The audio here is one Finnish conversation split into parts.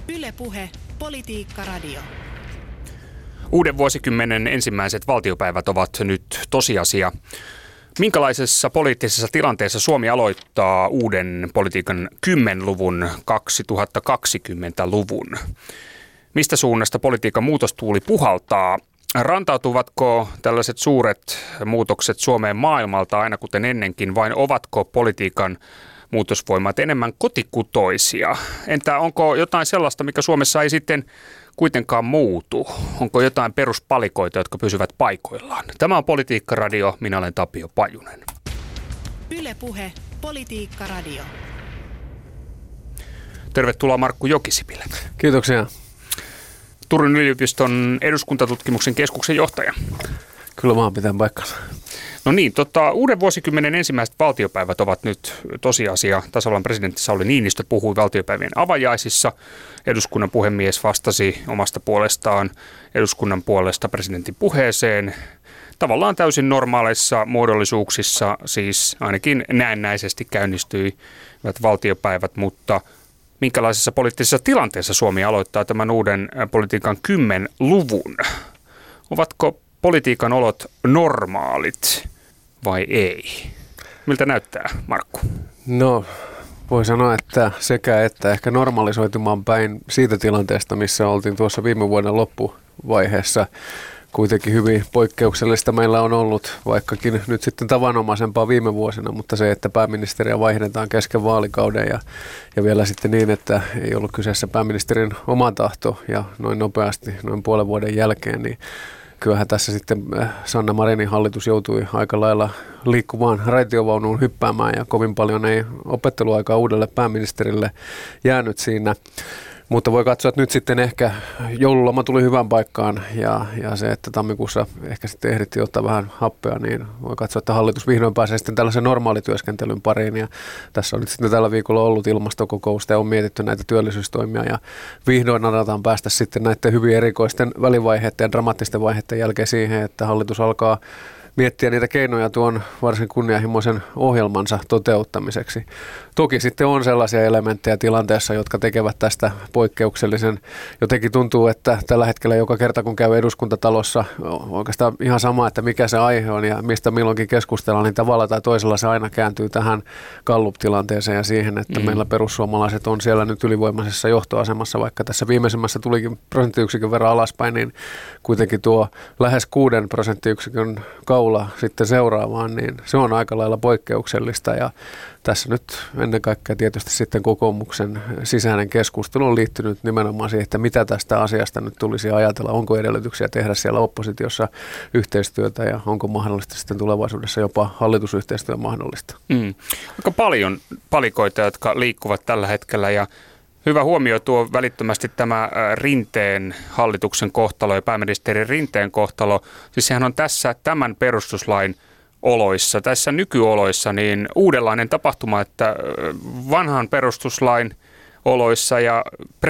Yle Puhe, Politiikka Radio. Uuden vuosikymmenen ensimmäiset valtiopäivät ovat nyt tosiasia. Minkälaisessa poliittisessa tilanteessa Suomi aloittaa uuden politiikan 10-luvun 2020-luvun? Mistä suunnasta politiikan muutostuuli puhaltaa? Rantautuvatko tällaiset suuret muutokset Suomeen maailmalta aina kuten ennenkin, vai ovatko politiikan muutosvoimat enemmän kotikutoisia? Entä onko jotain sellaista, mikä Suomessa ei sitten kuitenkaan muutu? Onko jotain peruspalikoita, jotka pysyvät paikoillaan? Tämä on Politiikka Radio. Minä olen Tapio Pajunen. Yle Puhe, Politiikka Radio. Tervetuloa Markku Jokisipilä. Kiitoksia. Turun yliopiston eduskuntatutkimuksen keskuksen johtaja. Kyllä maan pitää paikkansa. No niin, uuden vuosikymmenen ensimmäiset valtiopäivät ovat nyt tosiasia. Tasavallan presidentti Sauli Niinistö puhui valtiopäivien avajaisissa. Eduskunnan puhemies vastasi omasta puolestaan eduskunnan puolesta presidentin puheeseen. Tavallaan täysin normaaleissa muodollisuuksissa, siis ainakin näennäisesti käynnistyivät valtiopäivät, mutta minkälaisessa poliittisessa tilanteessa Suomi aloittaa tämän uuden politiikan 10-luvun? Ovatko politiikan olot normaalit vai ei? Miltä näyttää, Markku? No, voi sanoa, että sekä että ehkä normalisoitumaan päin siitä tilanteesta, missä oltiin tuossa viime vuoden loppuvaiheessa. Kuitenkin hyvin poikkeuksellista meillä on ollut, vaikkakin nyt sitten tavanomaisempaa viime vuosina, mutta se, että pääministeriä vaihdetaan kesken vaalikauden ja vielä sitten niin, että ei ollut kyseessä pääministerin oma tahto ja noin nopeasti, noin puolen vuoden jälkeen, niin kyllähän tässä sitten Sanna Marinin hallitus joutui aika lailla liikkumaan raitiovaunuun hyppäämään ja kovin paljon ei opetteluaikaa uudelle pääministerille jäänyt siinä. Mutta voi katsoa, että nyt sitten ehkä joululoma tuli hyvään paikkaan ja se, että tammikuussa ehkä sitten ehdittiin ottaa vähän happea, niin voi katsoa, että hallitus vihdoin pääsee sitten tällaisen normaalityöskentelyn pariin. Ja tässä on nyt sitten tällä viikolla ollut ilmastokokousta ja on mietitty näitä työllisyystoimia ja vihdoin aletaan päästä sitten näiden hyvin erikoisten välivaiheiden ja dramaattisten vaiheiden jälkeen siihen, että hallitus alkaa miettiä niitä keinoja tuon varsin kunnianhimoisen ohjelmansa toteuttamiseksi. Toki sitten on sellaisia elementtejä tilanteessa, jotka tekevät tästä poikkeuksellisen. Jotenkin tuntuu, että tällä hetkellä joka kerta kun käy eduskuntatalossa, oikeastaan ihan sama, että mikä se aihe on ja mistä milloinkin keskustellaan, niin tavalla tai toisella se aina kääntyy tähän Gallup-tilanteeseen ja siihen, että meillä perussuomalaiset on siellä nyt ylivoimaisessa johtoasemassa, vaikka tässä viimeisimmässä tulikin prosenttiyksikön verran alaspäin, niin kuitenkin tuo lähes 6 prosenttiyksikön kaula sitten seuraavaan, niin se on aika lailla poikkeuksellista ja tässä nyt ennen kaikkea tietysti sitten kokoomuksen sisäinen keskustelu on liittynyt nimenomaan siihen, että mitä tästä asiasta nyt tulisi ajatella, onko edellytyksiä tehdä siellä oppositiossa yhteistyötä ja onko mahdollisesti sitten tulevaisuudessa jopa hallitusyhteistyö mahdollista. Aika paljon palikoita, jotka liikkuvat tällä hetkellä ja hyvä huomio tuo välittömästi tämä Rinteen hallituksen kohtalo ja pääministeri Rinteen kohtalo. Siis sehän on tässä tämän perustuslain oloissa, tässä nykyoloissa niin uudenlainen tapahtuma, että vanhan perustuslain oloissa ja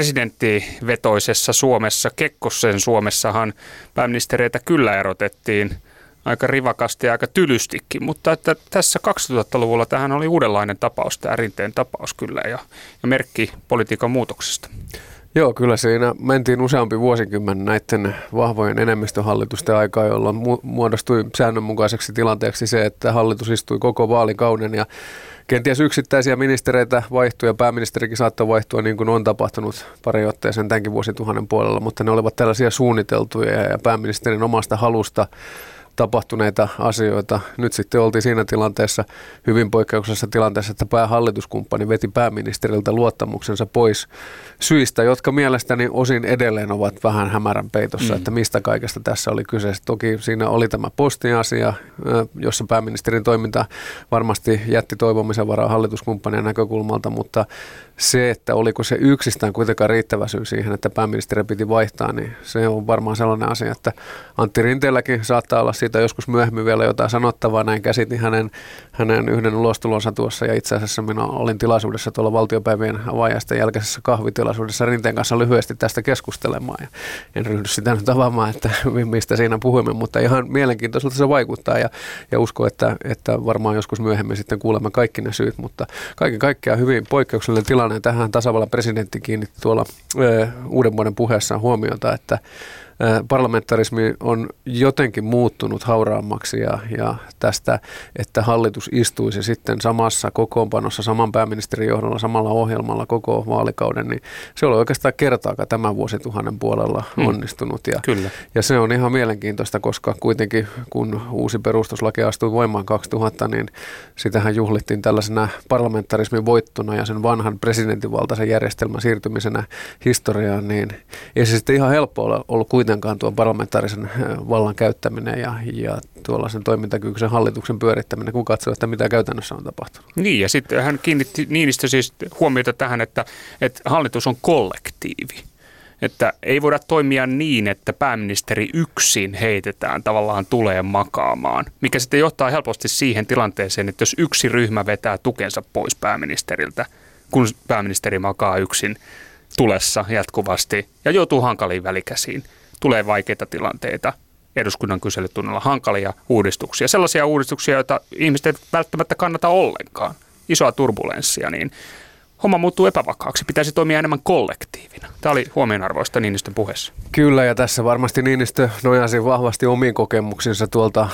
presidenttivetoisessa Suomessa, Kekkosen Suomessahan pääministereitä kyllä erotettiin aika rivakasti ja aika tylystikin, mutta että tässä 2000-luvulla tähän oli uudenlainen tapaus, tämä Rinteen tapaus kyllä ja merkki politiikan muutoksesta. Joo, kyllä siinä mentiin useampi vuosikymmen näiden vahvojen enemmistöhallitusten aikaa, jolloin muodostui säännönmukaiseksi tilanteeksi se, että hallitus istui koko vaalikauden ja kenties yksittäisiä ministereitä vaihtui ja pääministerikin saattoi vaihtua niin kuin on tapahtunut pari otteeseen tämänkin vuosituhannen puolella, mutta ne olivat tällaisia suunniteltuja ja pääministerin omasta halusta tapahtuneita asioita. Nyt sitten oltiin siinä tilanteessa, hyvin poikkeuksellisessa tilanteessa, että päähallituskumppani veti pääministeriltä luottamuksensa pois syistä, jotka mielestäni osin edelleen ovat vähän hämärän peitossa, että mistä kaikesta tässä oli kyse. Toki siinä oli tämä postiasia, jossa pääministerin toiminta varmasti jätti toivomisen varaa hallituskumppanien näkökulmalta, mutta se, että oliko se yksistään kuitenkaan riittävä syy siihen, että pääministeri piti vaihtaa, niin se on varmaan sellainen asia, että Antti Rinteelläkin saattaa olla siitä joskus myöhemmin vielä jotain sanottavaa. Näin käsitin hänen yhden ulostulonsa tuossa ja itse asiassa minä olin tilaisuudessa tuolla valtiopäivien avajaisten jälkeisessä kahvitilaisuudessa Rinteen kanssa lyhyesti tästä keskustelemaan ja en ryhdy sitä nyt avaamaan, että mistä siinä puhuimme, mutta ihan mielenkiintoiselta se vaikuttaa ja uskon, että varmaan joskus myöhemmin sitten kuulemme kaikki ne syyt, mutta kaiken kaikkiaan hyvin poikkeuksellinen tilanne sellainen, tähän tasavallan presidentti kiinnitti tuolla uuden vuoden puheessaan huomiota, että parlamentarismi on jotenkin muuttunut hauraammaksi ja tästä, että hallitus istuisi sitten samassa kokoonpanossa, saman pääministerin johdolla, samalla ohjelmalla koko vaalikauden, niin se oli oikeastaan kertaakaan tämän vuosituhannen puolella onnistunut. Ja se on ihan mielenkiintoista, koska kuitenkin kun uusi perustuslaki astui voimaan 2000, niin sitähän juhlittiin tällaisena parlamentarismin voittona ja sen vanhan presidentinvaltaisen järjestelmän siirtymisenä historiaan, niin ei se sitten ihan helppo ole ollut kuitenkaan tuon parlamentaarisen vallan käyttäminen ja tuollaisen toimintakykyisen hallituksen pyörittäminen, kun katsoo, että mitä käytännössä on tapahtunut. Niin, ja sitten hän kiinnitti Niinistö siis huomiota tähän, että hallitus on kollektiivi. Että ei voida toimia niin, että pääministeri yksin heitetään tavallaan tuleen makaamaan, mikä sitten johtaa helposti siihen tilanteeseen, että jos yksi ryhmä vetää tukensa pois pääministeriltä, kun pääministeri makaa yksin tulessa jatkuvasti ja joutuu hankaliin välikäsiin, tulee vaikeita tilanteita, eduskunnan kyselytunnilla hankalia uudistuksia, sellaisia uudistuksia, joita ihmiset ei välttämättä kannata ollenkaan, isoa turbulenssia, niin homma muuttuu epävakaaksi, pitäisi toimia enemmän kollektiivina. Tämä oli huomionarvoista Niinistön puheessa. Kyllä, ja tässä varmasti Niinistö nojasi vahvasti omiin kokemuksinsa tuolta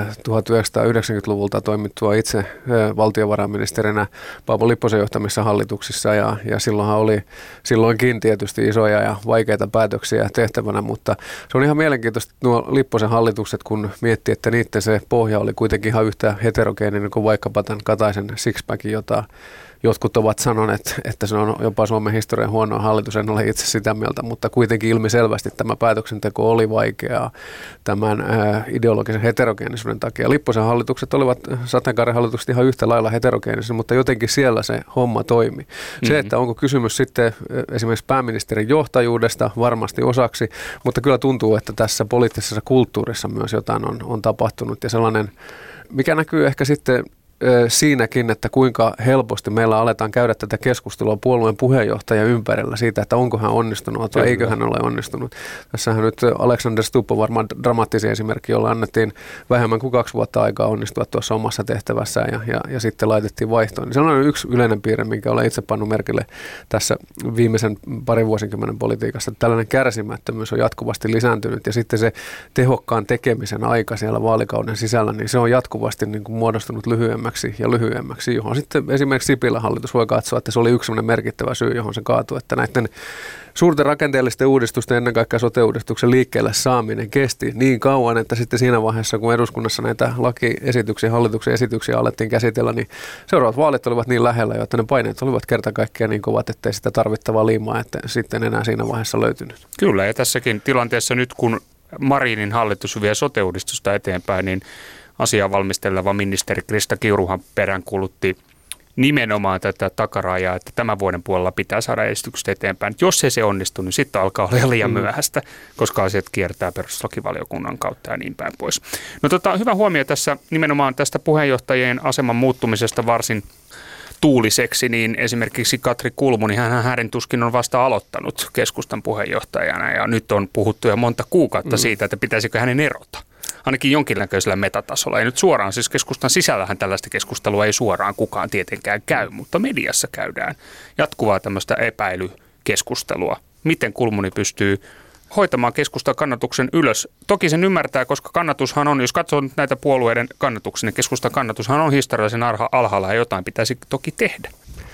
1990-luvulta toimittua itse valtiovarainministerinä Paavo Lipposen johtamissa hallituksissa, ja silloinhan oli silloinkin tietysti isoja ja vaikeita päätöksiä tehtävänä, mutta se on ihan mielenkiintoista nuo Lipposen hallitukset, kun miettii, että niiden se pohja oli kuitenkin ihan yhtä heterogeeninen kuin vaikkapa tämän Kataisen sixpackin, jota jotkut ovat sanoneet, että se on jopa Suomen historian huono hallitus, en ole itse sitä mieltä, mutta kuitenkin ilmiselvästi tämä päätöksenteko oli vaikeaa tämän ideologisen heterogeenisuuden takia. Lipposen hallitukset olivat sateenkaaren hallitukset ihan yhtä lailla heterogeenisia, mutta jotenkin siellä se homma toimi. Se, että onko kysymys sitten esimerkiksi pääministerin johtajuudesta varmasti osaksi, mutta kyllä tuntuu, että tässä poliittisessa kulttuurissa myös jotain on tapahtunut ja sellainen, mikä näkyy ehkä sitten siinäkin, että kuinka helposti meillä aletaan käydä tätä keskustelua puolueen puheenjohtajan ympärillä siitä, että onko hän onnistunut tai eikö hän ole onnistunut. Tässähän nyt Alexander Stubb on varmaan dramaattisia esimerkki, jolla annettiin vähemmän kuin 2 vuotta aikaa onnistua tuossa omassa tehtävässään ja sitten laitettiin vaihtoon. Se on yksi yleinen piirre, minkä olen itse pannut merkille tässä viimeisen parin vuosikymmenen politiikassa. Tällainen kärsimättömyys on jatkuvasti lisääntynyt ja sitten se tehokkaan tekemisen aika siellä vaalikauden sisällä, niin se on jatkuvasti niin kuin muodostunut lyhyemmäksi ja lyhyemmäksi, johon sitten esimerkiksi Sipilän hallitus voi katsoa, että se oli yksi merkittävä syy, johon se kaatui, että näiden suurten rakenteellisten uudistusten, ennen kaikkea sote-uudistuksen liikkeelle saaminen kesti niin kauan, että sitten siinä vaiheessa, kun eduskunnassa näitä lakiesityksiä, hallituksen esityksiä alettiin käsitellä, niin seuraavat vaalit olivat niin lähellä, että ne paineet olivat kerta kaikkiaan niin kovat, ettei sitä tarvittavaa liimaa, että sitten enää siinä vaiheessa löytynyt. Kyllä, ja tässäkin tilanteessa nyt, kun Marinin hallitus vie sote-uudistusta eteenpäin, niin asiaa valmisteleva ministeri Krista Kiuruhan peräänkuulutti nimenomaan tätä takarajaa, että tämän vuoden puolella pitää saada esitykset eteenpäin. Jos ei se onnistu, niin sitten alkaa olla liian myöhäistä, koska asiat kiertää perustuslakivaliokunnan kautta ja niin päin pois. No hyvä huomio tässä nimenomaan tästä puheenjohtajien aseman muuttumisesta varsin tuuliseksi, niin esimerkiksi Katri Kulmuni, hän tuskin on vasta aloittanut keskustan puheenjohtajana ja nyt on puhuttu jo monta kuukautta siitä, että pitäisikö hänen erota. Ainakin jonkinnäköisellä metatasolla. Ei nyt suoraan, siis keskustan sisällähän tällaista keskustelua ei suoraan kukaan tietenkään käy, mutta mediassa käydään jatkuvaa tämmöistä epäilykeskustelua. Miten Kulmuni pystyy hoitamaan keskustan kannatuksen ylös? Toki sen ymmärtää, koska kannatushan on, jos katsoo näitä puolueiden kannatuksia, niin keskustan kannatushan on historiallisen alhaalla ja jotain pitäisi toki tehdä.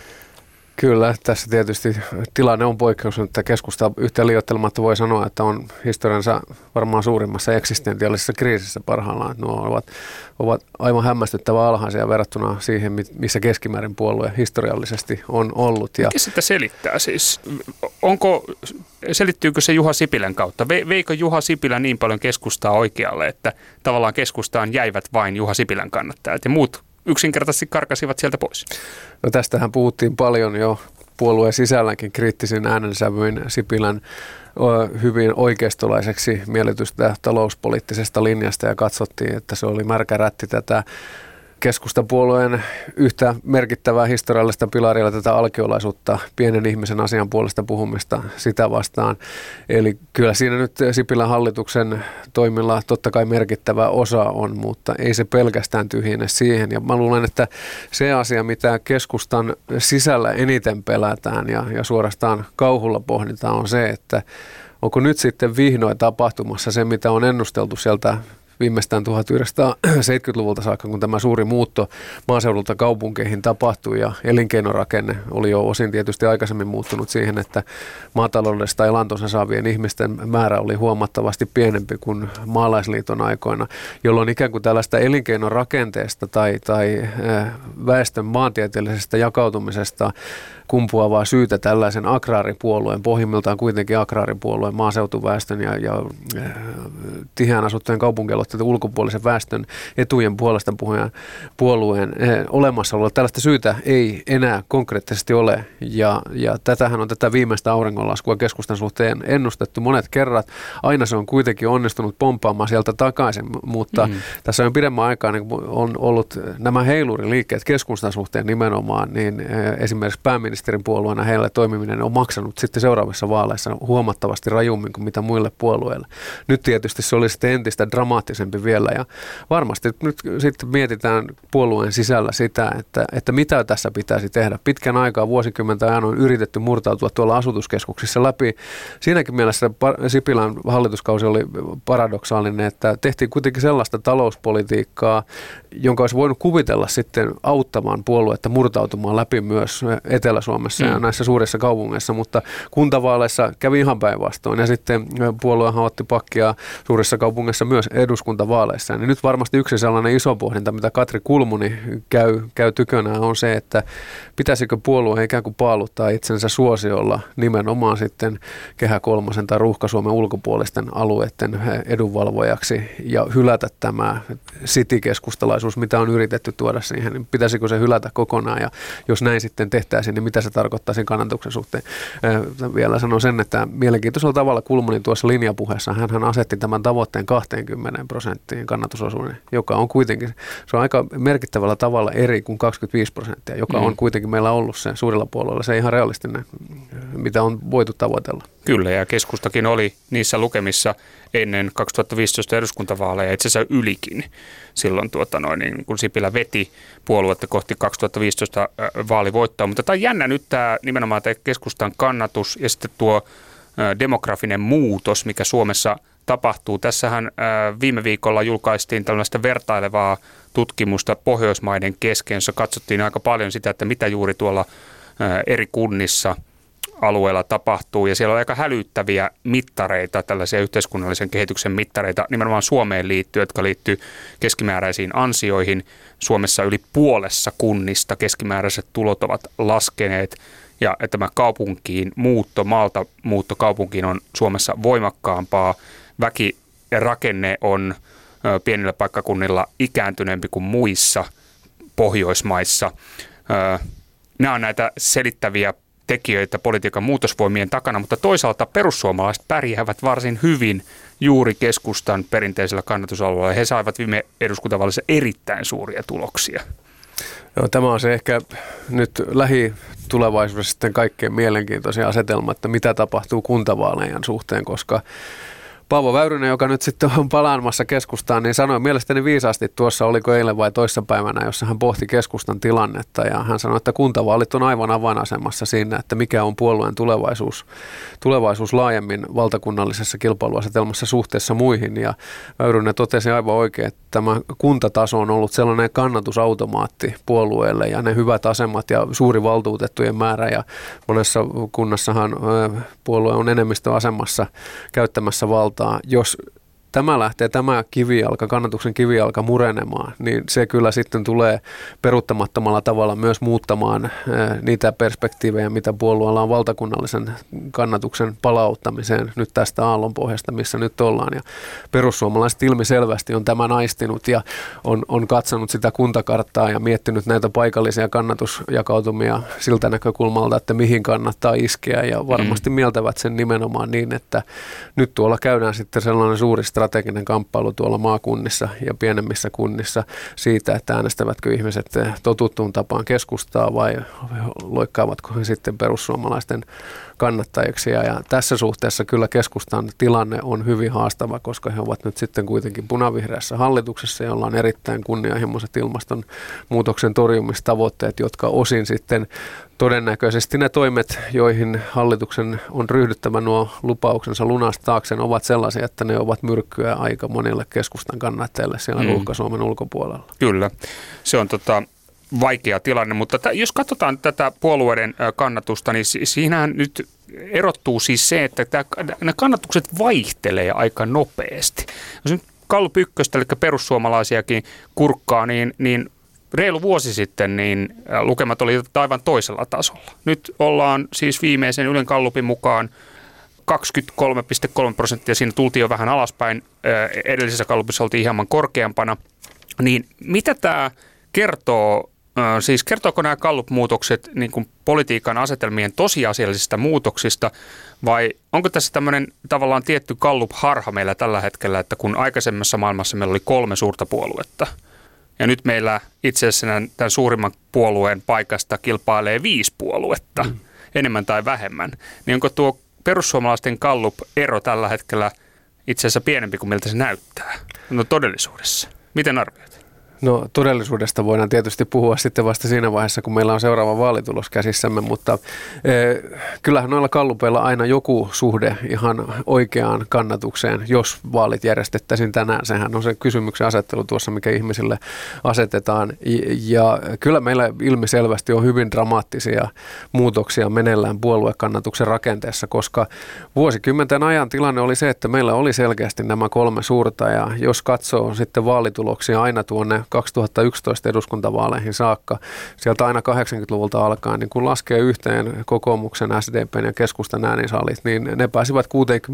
Kyllä, tässä tietysti tilanne on poikkeus, että keskusta yhtään liioittelematta voi sanoa, että on historiansa varmaan suurimmassa eksistentiaalisessa kriisissä parhaillaan. Nuo ovat aivan hämmästyttävän alhaisia verrattuna siihen, missä keskimäärin puolue historiallisesti on ollut. Miten sitä selittää siis? Selittyykö se Juha Sipilän kautta? Veikö Juha Sipilä niin paljon keskustaa oikealle, että tavallaan keskustaan jäivät vain Juha Sipilän kannattajat ja muut yksinkertaisesti karkasivat sieltä pois? No tästähän puhuttiin paljon jo puolueen sisälläkin kriittisin äänensävyin Sipilän hyvin oikeistolaiseksi mielletystä talouspoliittisesta linjasta ja katsottiin, että se oli märkä rätti tätä keskustapuolueen yhtä merkittävää historiallista pilaria tätä alkiolaisuutta, pienen ihmisen asian puolesta puhumista sitä vastaan. Eli kyllä siinä nyt Sipilän hallituksen toimilla totta kai merkittävä osa on, mutta ei se pelkästään tyhjene siihen. Ja mä luulen, että se asia, mitä keskustan sisällä eniten pelätään ja suorastaan kauhulla pohditaan, on se, että onko nyt sitten vihdoin tapahtumassa se, mitä on ennusteltu sieltä viimeistään 1970-luvulta saakka, kun tämä suuri muutto maaseudulta kaupunkeihin tapahtui ja elinkeinorakenne oli jo osin tietysti aikaisemmin muuttunut siihen, että maataloudesta elantonsa saavien ihmisten määrä oli huomattavasti pienempi kuin maalaisliiton aikoina, jolloin ikään kuin tällaista elinkeinorakenteesta tai väestön maantieteellisestä jakautumisesta kumpuavaa syytä tällaisen agraaripuolueen, pohjimmiltaan kuitenkin agraaripuolueen, maaseutuväestön ja tiheään asuttujen kaupunkialueiden ulkopuolisen väestön etujen puolesta puolueen olemassaoloa. Tällaista syytä ei enää konkreettisesti ole, ja tätähän on tätä viimeistä auringonlaskua keskustan suhteen ennustettu monet kerrat. Aina se on kuitenkin onnistunut pomppaamaan sieltä takaisin, mutta tässä on pidemmän aikaa niin on ollut nämä heiluriliikkeet keskustan suhteen nimenomaan, niin esimerkiksi pääministerin puolueena heille toimiminen on maksanut sitten seuraavissa vaaleissa huomattavasti rajummin kuin mitä muille puolueille. Nyt tietysti se oli sitten entistä dramaattisempi vielä, ja varmasti nyt sitten mietitään puolueen sisällä sitä, että mitä tässä pitäisi tehdä. Pitkän aikaa, vuosikymmentä ajan on yritetty murtautua tuolla asutuskeskuksissa läpi. Siinäkin mielessä Sipilän hallituskausi oli paradoksaalinen, että tehtiin kuitenkin sellaista talouspolitiikkaa, jonka olisi voinut kuvitella sitten auttamaan puoluetta murtautumaan läpi myös Etelä-Suomessa ja näissä suurissa kaupungeissa, mutta kuntavaaleissa kävi ihan päinvastoin, ja sitten puoluehan otti pakkia suurissa kaupungeissa myös eduskuntavaaleissa. Niin nyt varmasti yksi sellainen iso pohdinta, mitä Katri Kulmuni käy tykönään, on se, että pitäisikö puolue ikään kuin paaluttaa itsensä suosiolla nimenomaan sitten Kehä Kolmosen tai Ruuhka-Suomen ulkopuolisten alueiden edunvalvojaksi ja hylätä tämä city-keskustalaisuus, mitä on yritetty tuoda siihen, niin pitäisikö se hylätä kokonaan, ja jos näin sitten tehtäisiin, niin mitä se tarkoittaa sen kannatuksen suhteen. Vielä sanon sen, että mielenkiintoisella tavalla Kulmuni tuossa linjapuheessa, hän asetti tämän tavoitteen 20% kannatusosuuden, joka on kuitenkin, se on aika merkittävällä tavalla eri kuin 25%, joka on kuitenkin meillä ollut se suurilla puolueilla. Se ei ihan realistinen, mitä on voitu tavoitella. Kyllä, ja keskustakin oli niissä lukemissa ennen 2015 eduskuntavaaleja, itse asiassa ylikin silloin, kun Sipilä veti puoluetta kohti 2015 vaalivoittoa. Mutta tämä on jännä nyt nimenomaan tämä keskustan kannatus ja sitten tuo demografinen muutos, mikä Suomessa tapahtuu. Tässähän viime viikolla julkaistiin tällaista vertailevaa tutkimusta Pohjoismaiden kesken, jossa katsottiin aika paljon sitä, että mitä juuri tuolla eri kunnissa alueella tapahtuu, ja siellä on aika hälyttäviä mittareita, tällaisia yhteiskunnallisen kehityksen mittareita, nimenomaan Suomeen liittyen, jotka liittyy keskimääräisiin ansioihin. Suomessa yli puolessa kunnista keskimääräiset tulot ovat laskeneet, ja tämä kaupunkiin maalta muutto kaupunkiin on Suomessa voimakkaampaa. Väkirakenne on pienillä paikkakunnilla ikääntyneempi kuin muissa Pohjoismaissa. Nämä on näitä selittäviä tekijöitä politiikan muutosvoimien takana, mutta toisaalta perussuomalaiset pärjäävät varsin hyvin juuri keskustan perinteisellä kannatusalueella. He saivat viime eduskuntavaaleissa erittäin suuria tuloksia. Joo, tämä on se ehkä nyt lähitulevaisuudessa sitten kaikkein mielenkiintoisin asetelma, että mitä tapahtuu kuntavaalejen suhteen, koska Paavo Väyrynen, joka nyt sitten on palaamassa keskustaan, niin sanoi mielestäni viisaasti tuossa, oliko eilen vai toissapäivänä, jossa hän pohti keskustan tilannetta, ja hän sanoi, että kuntavaalit on aivan avainasemassa siinä, että mikä on puolueen tulevaisuus laajemmin valtakunnallisessa kilpailuasetelmassa suhteessa muihin, ja Väyrynen totesi aivan oikein, että tämä kuntataso on ollut sellainen kannatusautomaatti puolueelle, ja ne hyvät asemat ja suuri valtuutettujen määrä, ja monessa kunnassahan puolue on enemmistöasemassa käyttämässä valtaa. Jos tämä kannatuksen kivijalka murenemaan, niin se kyllä sitten tulee peruuttamattomalla tavalla myös muuttamaan niitä perspektiivejä, mitä puolueella on valtakunnallisen kannatuksen palauttamiseen nyt tästä aallonpohjasta, missä nyt ollaan. Ja perussuomalaiset ilmiselvästi on tämän aistinut ja on katsonut sitä kuntakarttaa ja miettinyt näitä paikallisia kannatusjakautumia siltä näkökulmalta, että mihin kannattaa iskeä, ja varmasti mieltävät sen nimenomaan niin, että nyt tuolla käydään sitten sellainen suuri strateginen kamppailu tuolla maakunnissa ja pienemmissä kunnissa siitä, että äänestävätkö ihmiset totuttuun tapaan keskustaa vai loikkaavatko he sitten perussuomalaisten kannattajiksi. Ja tässä suhteessa kyllä keskustan tilanne on hyvin haastava, koska he ovat nyt sitten kuitenkin punavihreässä hallituksessa, jolla on erittäin kunnianhimoiset ilmastonmuutoksen torjumistavoitteet, jotka osin sitten todennäköisesti ne toimet, joihin hallituksen on ryhdyttävä nuo lupauksensa lunastaakseen, ovat sellaisia, että ne ovat myrkkyä aika monille keskustan kannattajille siellä Ruuhka-Suomen ulkopuolella. Kyllä, se on vaikea tilanne, mutta jos katsotaan tätä puolueiden kannatusta, niin siinähän nyt erottuu siis se, että nämä kannatukset vaihtelee aika nopeasti. Jos nyt Gallup ykköstä, eli perussuomalaisiakin kurkkaa, niin reilu vuosi sitten niin lukemat oli aivan toisella tasolla. Nyt ollaan siis viimeisen Ylen Gallupin mukaan 23,3%, siinä tultiin jo vähän alaspäin, edellisessä Gallupissa oltiin hieman korkeampana. Niin mitä tämä kertoo, siis kertooko nämä Gallup-muutokset niin kuin politiikan asetelmien tosiasiallisista muutoksista, vai onko tässä tämmöinen tavallaan tietty Gallup-harha meillä tällä hetkellä, että kun aikaisemmassa maailmassa meillä oli 3 suurta puoluetta, ja nyt meillä itse asiassa tämän suurimman puolueen paikasta kilpailee 5 puoluetta, enemmän tai vähemmän. Niin onko tuo perussuomalaisten Gallup-ero tällä hetkellä itse asiassa pienempi kuin miltä se näyttää? No todellisuudessa. Miten arvioit? No todellisuudesta voidaan tietysti puhua sitten vasta siinä vaiheessa, kun meillä on seuraava vaalitulos käsissämme, mutta kyllähän noilla gallupeilla aina joku suhde ihan oikeaan kannatukseen, jos vaalit järjestettäisiin tänään. Sehän on se kysymyksen asettelu tuossa, mikä ihmisille asetetaan. Ja kyllä meillä ilmiselvästi on hyvin dramaattisia muutoksia meneillään puoluekannatuksen rakenteessa, koska vuosikymmenten ajan tilanne oli se, että meillä oli selkeästi nämä 3 suurta, ja jos katsoo sitten vaalituloksia aina tuonne 2011 eduskuntavaaleihin saakka, sieltä aina 80-luvulta alkaen, niin kun laskee yhteen kokoomuksen, SDP:n ja keskustan äänisalit, niin ne pääsivät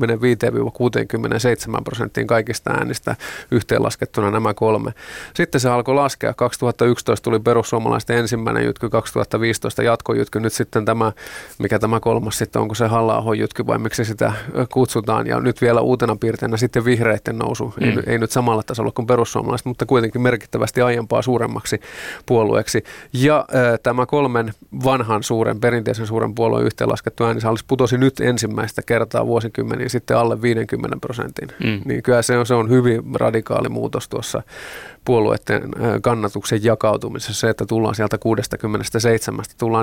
65-67% kaikista äänistä yhteenlaskettuna nämä 3. Sitten se alkoi laskea. 2011 tuli perussuomalaisten ensimmäinen jytky, 2015 jatkojytky, nyt sitten tämä, mikä tämä 3 sitten, onko se Halla-ahon jytky vai miksi sitä kutsutaan, ja nyt vielä uutena piirteinä sitten vihreiden nousu, ei nyt samalla tasolla kuin perussuomalaiset, mutta kuitenkin merkittävästi aiempaa suuremmaksi puolueeksi. Ja tämä 3 vanhan perinteisen suuren puolueen yhteenlaskettu äänisalis putosi nyt ensimmäistä kertaa vuosikymmeniin sitten alle 50%. Niin kyllä se on hyvin radikaali muutos tuossa puolueiden kannatuksen jakautumisessa, se, että tullaan sieltä 67, tullaan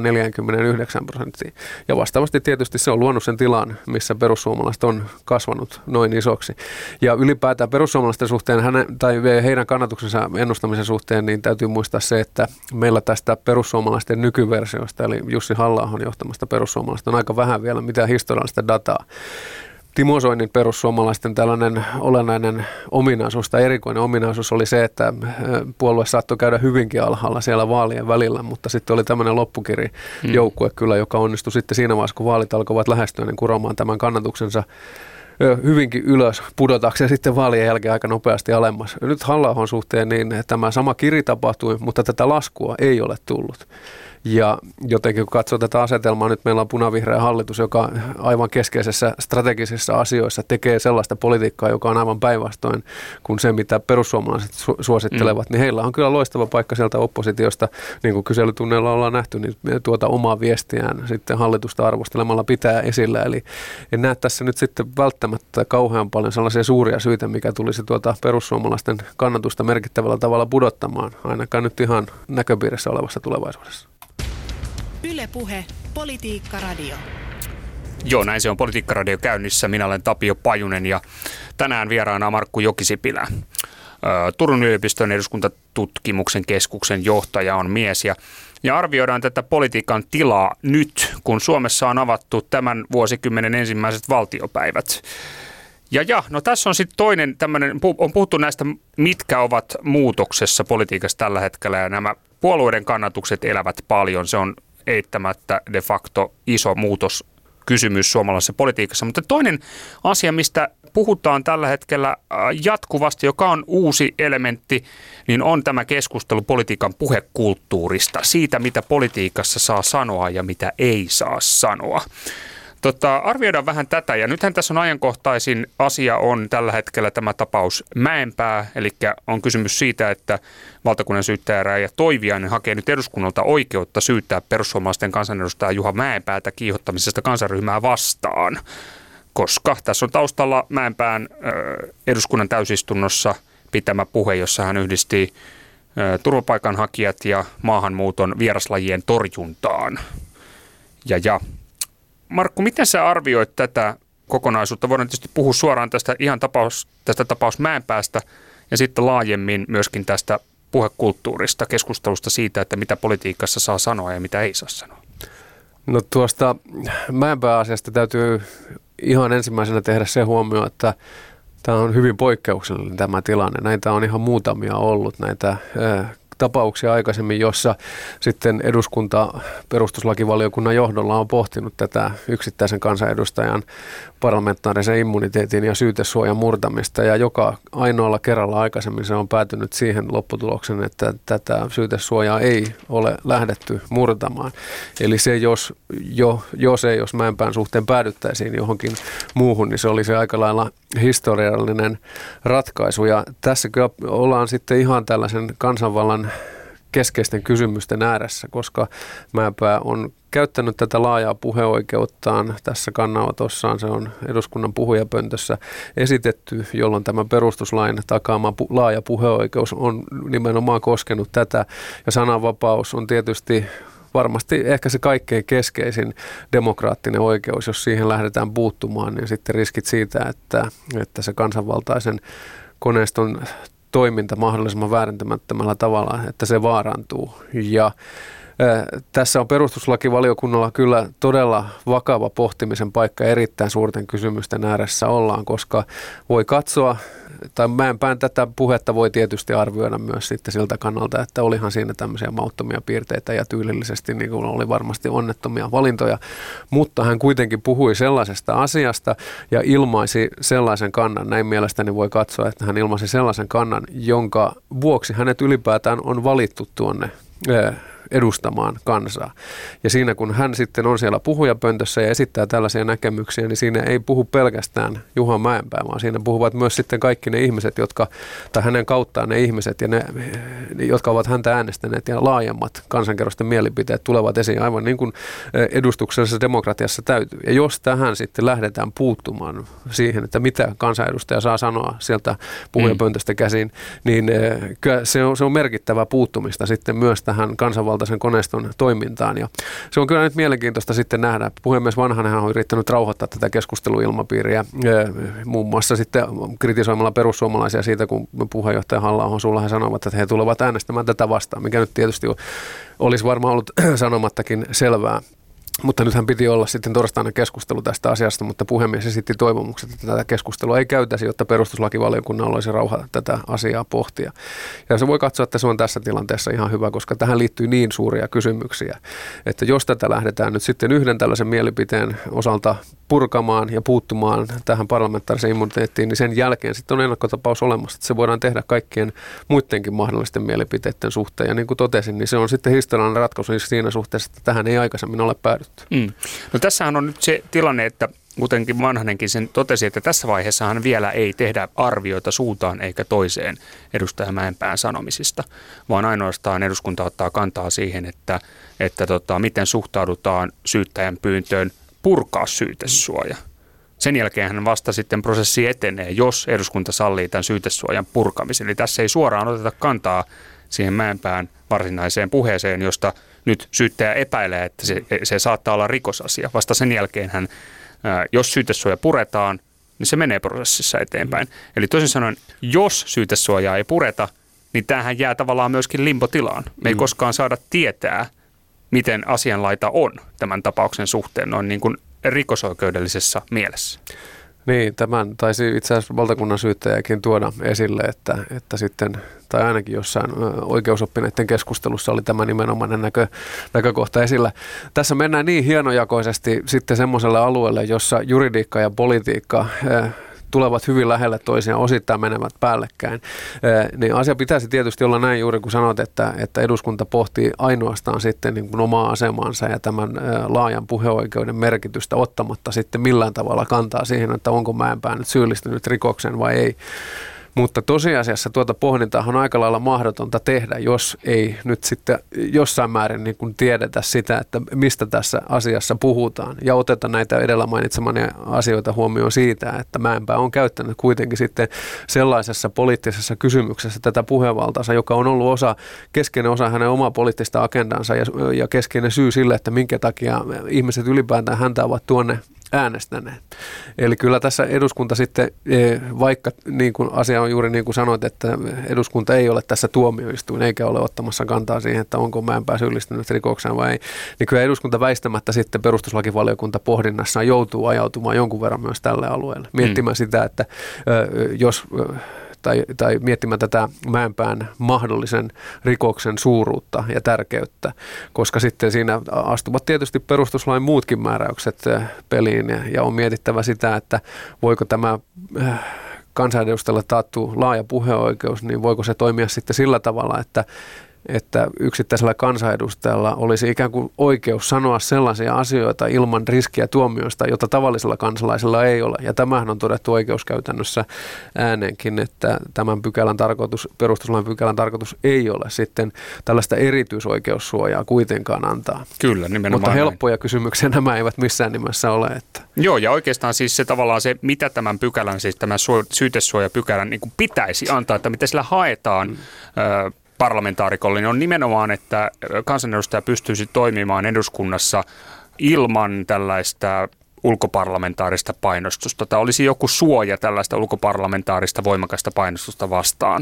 49%. Ja vastaavasti tietysti se on luonut sen tilan, missä perussuomalaiset on kasvanut noin isoksi. Ja ylipäätään perussuomalaisten suhteen, heidän kannatuksensa ennustamisen suhteen, niin täytyy muistaa se, että meillä tästä perussuomalaisten nykyversiosta, eli Jussi Halla-ahon johtamasta perussuomalaista, on aika vähän vielä mitään historiallista dataa. Timo Soinin perussuomalaisten tällainen olennainen ominaisuus tai erikoinen ominaisuus oli se, että puolue saattoi käydä hyvinkin alhaalla siellä vaalien välillä, mutta sitten oli tämmöinen loppukirijoukkue kyllä, joka onnistui sitten siinä vaiheessa, kun vaalit alkoivat lähestyä, niin kuromaan tämän kannatuksensa hyvinkin ylös pudotakseen sitten vaalien jälkeen aika nopeasti alemmas. Nyt Halla-ahon suhteen niin tämä sama kiri tapahtui, mutta tätä laskua ei ole tullut. Ja jotenkin kun katsoo tätä asetelmaa, nyt meillä on punavihreä hallitus, joka aivan keskeisissä strategisissa asioissa tekee sellaista politiikkaa, joka on aivan päinvastoin kuin se, mitä perussuomalaiset suosittelevat, niin heillä on kyllä loistava paikka sieltä oppositiosta, niin kuin kyselytunneilla ollaan nähty, niin tuota omaa viestiään sitten hallitusta arvostelemalla pitää esillä. Eli en näe tässä nyt sitten välttämättä kauhean paljon sellaisia suuria syitä, mikä tulisi tuota perussuomalaisten kannatusta merkittävällä tavalla pudottamaan, ainakaan nyt ihan näköpiirissä olevassa tulevaisuudessa. Yle Puhe, Politiikka Radio. Joo, näin se on Politiikka Radio käynnissä. Minä olen Tapio Pajunen ja tänään vieraana Markku Jokisipilä. Turun yliopiston eduskuntatutkimuksen keskuksen johtaja on mies ja arvioidaan tätä politiikan tilaa nyt, kun Suomessa on avattu tämän vuosikymmenen ensimmäiset valtiopäivät. No tässä on sitten toinen tämmöinen, on puhuttu näistä, mitkä ovat muutoksessa politiikassa tällä hetkellä, ja nämä puolueiden kannatukset elävät paljon. Se on eittämättä de facto iso muutoskysymys suomalaisessa politiikassa. Mutta toinen asia, mistä puhutaan tällä hetkellä jatkuvasti, joka on uusi elementti, niin on tämä keskustelu politiikan puhekulttuurista, siitä mitä politiikassa saa sanoa ja mitä ei saa sanoa. Arvioidaan vähän tätä, ja nythän tässä on ajankohtaisin asia on tällä hetkellä tämä tapaus Mäenpää, eli on kysymys siitä, että valtakunnan syyttäjä Raija Toiviainen hakee nyt eduskunnalta oikeutta syyttää perussuomalaisten kansanedustaja Juha Mäenpäätä kiihottamisesta kansanryhmää vastaan, koska tässä on taustalla Mäenpään eduskunnan täysistunnossa pitämä puhe, jossa hän yhdisti turvapaikanhakijat ja maahanmuuton vieraslajien torjuntaan. Ja Markku, miten sä arvioit tätä kokonaisuutta? Voidaan tietysti puhua suoraan tästä tapaus Mäenpäästä ja sitten laajemmin myöskin tästä puhekulttuurista, keskustelusta siitä, että mitä politiikassa saa sanoa ja mitä ei saa sanoa. No tuosta Mäenpää-asiasta täytyy ihan ensimmäisenä tehdä se huomio, että tämä on hyvin poikkeuksellinen tämä tilanne. Näitä on ihan muutamia ollut, näitä tapauksia aikaisemmin, jossa sitten eduskunta perustuslakivaliokunnan johdolla on pohtinut tätä yksittäisen kansanedustajan parlamentaarisen immuniteetin ja syytesuojan murtamista, ja joka ainoalla kerralla aikaisemmin se on päätynyt siihen lopputulokseen, että tätä syytesuojaa ei ole lähdetty murtamaan. Eli se, jos Mäenpään suhteen päädyttäisiin johonkin muuhun, niin se olisi aika lailla historiallinen ratkaisu, ja tässä kyllä ollaan sitten ihan tällaisen kansanvallan keskeisten kysymysten ääressä, koska Mäenpää on käyttänyt tätä laajaa puheoikeuttaan tässä kannanotossaan. Se on eduskunnan puhujapöntössä esitetty, jolloin tämä perustuslain takaama laaja puheoikeus on nimenomaan koskenut tätä. Ja sananvapaus on tietysti varmasti ehkä se kaikkein keskeisin demokraattinen oikeus. Jos siihen lähdetään puuttumaan, niin sitten riskit siitä, että se kansanvaltaisen koneiston toiminta mahdollisimman väärentämättömällä tavalla, että se vaarantuu. Ja tässä on perustuslakivaliokunnalla kyllä todella vakava pohtimisen paikka, erittäin suurten kysymysten ääressä ollaan, koska voi katsoa, tai Mäenpään tätä puhetta voi tietysti arvioida myös sitten siltä kannalta, että olihan siinä tämmöisiä mauttomia piirteitä ja tyylillisesti niin kuin oli varmasti onnettomia valintoja, mutta hän kuitenkin puhui sellaisesta asiasta ja ilmaisi sellaisen kannan, näin mielestäni voi katsoa, että hän ilmaisi sellaisen kannan, jonka vuoksi hänet ylipäätään on valittu tuonne edustamaan kansaa. Ja siinä kun hän sitten on siellä puhujapöntössä ja esittää tällaisia näkemyksiä, niin siinä ei puhu pelkästään Juha Mäenpää, vaan siinä puhuvat myös sitten kaikki ne ihmiset, tai hänen kauttaan ne ihmiset, ja ne, jotka ovat häntä äänestäneet, ja laajemmat kansankerrosten mielipiteet tulevat esiin aivan niin kuin edustuksellisessa demokratiassa täytyy. Ja jos tähän sitten lähdetään puuttumaan siihen, että mitä kansanedustaja saa sanoa sieltä puhujapöntöstä käsin, niin kyllä se on merkittävää puuttumista sitten myös tähän kansanvaltaisen koneiston toimintaan. Ja se on kyllä nyt mielenkiintoista sitten nähdä. Puhemies Vanhanenhan on yrittänyt rauhoittaa tätä keskusteluilmapiiriä, muun muassa sitten kritisoimalla perussuomalaisia siitä, kun puheenjohtaja Halla-ahon suulla he sanovat, että he tulevat äänestämään tätä vastaan, mikä nyt tietysti olisi varmaan ollut sanomattakin selvää. Mutta nythän piti olla sitten torstaina keskustelu tästä asiasta, mutta puhemies esitti toivomukset, että tätä keskustelua ei käytäisi, jotta perustuslakivaliokunnalla olisi rauha tätä asiaa pohtia. Ja se voi katsoa, että se on tässä tilanteessa ihan hyvä, koska tähän liittyy niin suuria kysymyksiä, että jos tätä lähdetään nyt sitten yhden tällaisen mielipiteen osalta purkamaan ja puuttumaan tähän parlamentaariseen immuniteettiin, niin sen jälkeen sitten on ennakkotapaus olemassa, että se voidaan tehdä kaikkien muidenkin mahdollisten mielipiteiden suhteen. Ja niin kuin totesin, niin se on sitten historiallinen ratkaisu siinä suhteessa, että tähän ei aikaisemmin ole päädytty. No tässähän on nyt se tilanne, että kuitenkin Vanhanenkin sen totesi, että tässä vaiheessahan vielä ei tehdä arvioita suuntaan eikä toiseen edustaja Mäenpään sanomisista, vaan ainoastaan eduskunta ottaa kantaa siihen, että miten suhtaudutaan syyttäjän pyyntöön purkaa syytesuoja. Sen jälkeen hän vasta sitten prosessi etenee, jos eduskunta sallii tämän syytesuojan purkamisen. Eli tässä ei suoraan oteta kantaa siihen Mäenpään varsinaiseen puheeseen, josta nyt syyttäjä epäilee, että se saattaa olla rikosasia. Vasta sen jälkeen jos syytesuoja puretaan, niin se menee prosessissa eteenpäin. Eli toisin sanoen, jos syytesuojaa ei pureta, niin tämähän jää tavallaan myöskin limpotilaan. Me ei koskaan saada tietää, miten asianlaita on tämän tapauksen suhteen noin niin kuin rikosoikeudellisessa mielessä. Niin, tämän taisi itse asiassa valtakunnan syyttäjäkin tuoda esille, että sitten, tai ainakin jossain oikeusoppineiden keskustelussa oli tämä nimenomainen näkökohta esillä. Tässä mennään niin hienojakoisesti sitten semmoiselle alueelle, jossa juridiikka ja politiikka tulevat hyvin lähelle toisiaan, osittain menevät päällekkäin. Niin asia pitäisi tietysti olla näin juuri kun sanot, että eduskunta pohtii ainoastaan sitten niin kuin omaa asemansa ja tämän laajan puheoikeuden merkitystä ottamatta sitten millään tavalla kantaa siihen, että onko Mäenpää nyt syyllistynyt rikokseen vai ei. Mutta tosiasiassa tuota pohdintaa on aika lailla mahdotonta tehdä, jos ei nyt sitten jossain määrin niin kuin tiedetä sitä, että mistä tässä asiassa puhutaan. Ja oteta näitä edellä mainitsemania asioita huomioon siitä, että Mäenpää on käyttänyt kuitenkin sitten sellaisessa poliittisessa kysymyksessä tätä puhevaltaansa, joka on ollut keskeinen osa hänen omaa poliittista agendansa ja keskeinen syy sille, että minkä takia ihmiset ylipäätään häntä ovat tuonne äänestäneet. Eli kyllä tässä eduskunta sitten, vaikka niin kuin asia on juuri niin kuin sanoit, että eduskunta ei ole tässä tuomioistuin eikä ole ottamassa kantaa siihen, että onko Mäenpää syyllistynyt rikokseen vai ei, niin kyllä eduskunta väistämättä sitten perustuslakivaliokunta pohdinnassaan joutuu ajautumaan jonkun verran myös tälle alueelle. Miettimään sitä, että jos tai miettimään tätä Mäenpään mahdollisen rikoksen suuruutta ja tärkeyttä, koska sitten siinä astuvat tietysti perustuslain muutkin määräykset peliin ja on mietittävä sitä, että voiko tämä kansanedustajalla taattu laaja puheoikeus, niin voiko se toimia sitten sillä tavalla, että yksittäisellä kansanedustajalla olisi ikään kuin oikeus sanoa sellaisia asioita ilman riskiä tuomioista, jota tavallisella kansalaisella ei ole. Ja tämähän on todettu oikeuskäytännössä ääneenkin, että tämän perustuslain pykälän tarkoitus ei ole sitten tällaista erityisoikeussuojaa kuitenkaan antaa. Kyllä, nimenomaan. Mutta helppoja kysymyksiä nämä eivät missään nimessä ole. Joo, ja oikeastaan siis se tavallaan se, mitä tämän pykälän, siis tämän syytesuojapykälän niin kuin pitäisi antaa, että mitä sillä haetaan parlamentaarikolle, niin on nimenomaan, että kansanedustaja pystyisi toimimaan eduskunnassa ilman tällaista ulkoparlamentaarista painostusta. Tai olisi joku suoja tällaista ulkoparlamentaarista voimakasta painostusta vastaan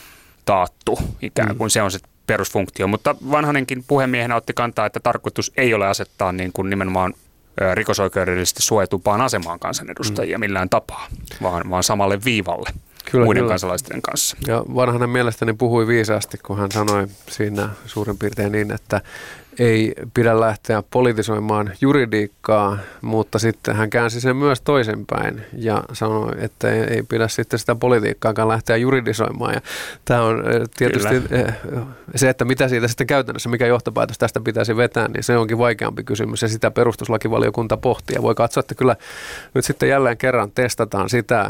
taattu, ikään kuin se on se perusfunktio. Mutta Vanhanenkin puhemiehenä otti kantaa, että tarkoitus ei ole asettaa niin kuin nimenomaan rikosoikeudellisesti suojatumpaan asemaan kansanedustajia millään tapaa, vaan samalle viivalle. Muiden kansalaisten kanssa. Ja Vanhanen mielestäni puhui viisaasti, kun hän sanoi siinä suurin piirtein niin, että ei pidä lähteä politisoimaan juridiikkaa, mutta sitten hän käänsi sen myös toisinpäin ja sanoi, että ei pidä sitten sitä politiikkaakaan lähteä juridisoimaan. Ja tämä on tietysti se, että mitä siitä sitten käytännössä, mikä johtopäätös tästä pitäisi vetää, niin se onkin vaikeampi kysymys ja sitä perustuslakivaliokunta pohtii. Ja voi katsoa, että kyllä nyt sitten jälleen kerran testataan sitä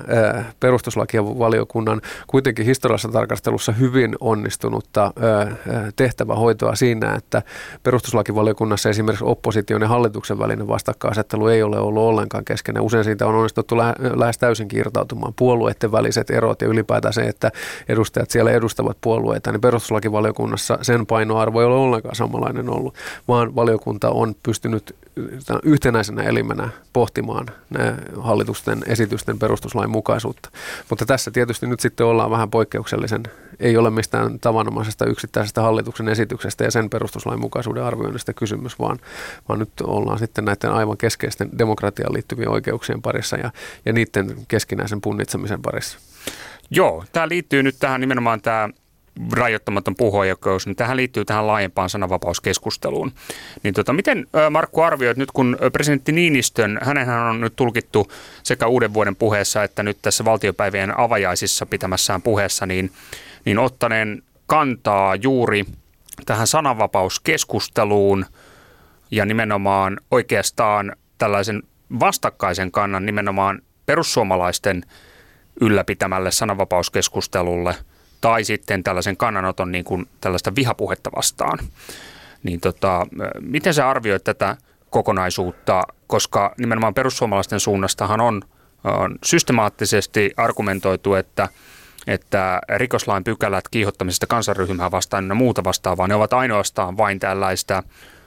perustuslakivaliokunnan kuitenkin historiallisessa tarkastelussa hyvin onnistunutta tehtävähoitoa siinä, että perustuslakivaliokunnassa esimerkiksi opposition ja hallituksen välinen vastakkainasettelu ei ole ollut ollenkaan keskenään. Usein siitä on onnistuttu lähes täysin irtautumaan. Puolueiden väliset erot ja ylipäätään se, että edustajat siellä edustavat puolueita, niin perustuslakivaliokunnassa sen painoarvo ei ole ollenkaan samanlainen ollut, vaan valiokunta on pystynyt yhtenäisenä elimenä pohtimaan hallitusten esitysten perustuslain mukaisuutta. Mutta tässä tietysti nyt sitten ollaan vähän poikkeuksellisen, ei ole mistään tavanomaisesta yksittäisestä hallituksen esityksestä ja sen perustuslain mukaisuuden arvioinnista kysymys, vaan nyt ollaan sitten näiden aivan keskeisten demokratiaan liittyvien oikeuksien parissa ja niiden keskinäisen punnitsemisen parissa. Joo, tämä liittyy nyt tähän nimenomaan tämä rajoittamaton puheoikeus, niin tähän liittyy tähän laajempaan sananvapauskeskusteluun. Niin miten Markku arvioit nyt, kun presidentti Niinistön, hänenhän on nyt tulkittu sekä uuden vuoden puheessa että nyt tässä valtiopäivien avajaisissa pitämässään puheessa, niin ottaneen kantaa juuri tähän sananvapauskeskusteluun ja nimenomaan oikeastaan tällaisen vastakkaisen kannan nimenomaan perussuomalaisten ylläpitämälle sananvapauskeskustelulle tai sitten tällaisen kannanoton niin kuin tällaista vihapuhetta vastaan. Niin miten sä arvioit tätä kokonaisuutta, koska nimenomaan perussuomalaisten suunnastahan on systemaattisesti argumentoitu, että rikoslain pykälät kiihottamisesta kansanryhmää vastaan ja muuta vastaavaa, ne ovat ainoastaan vain tällaista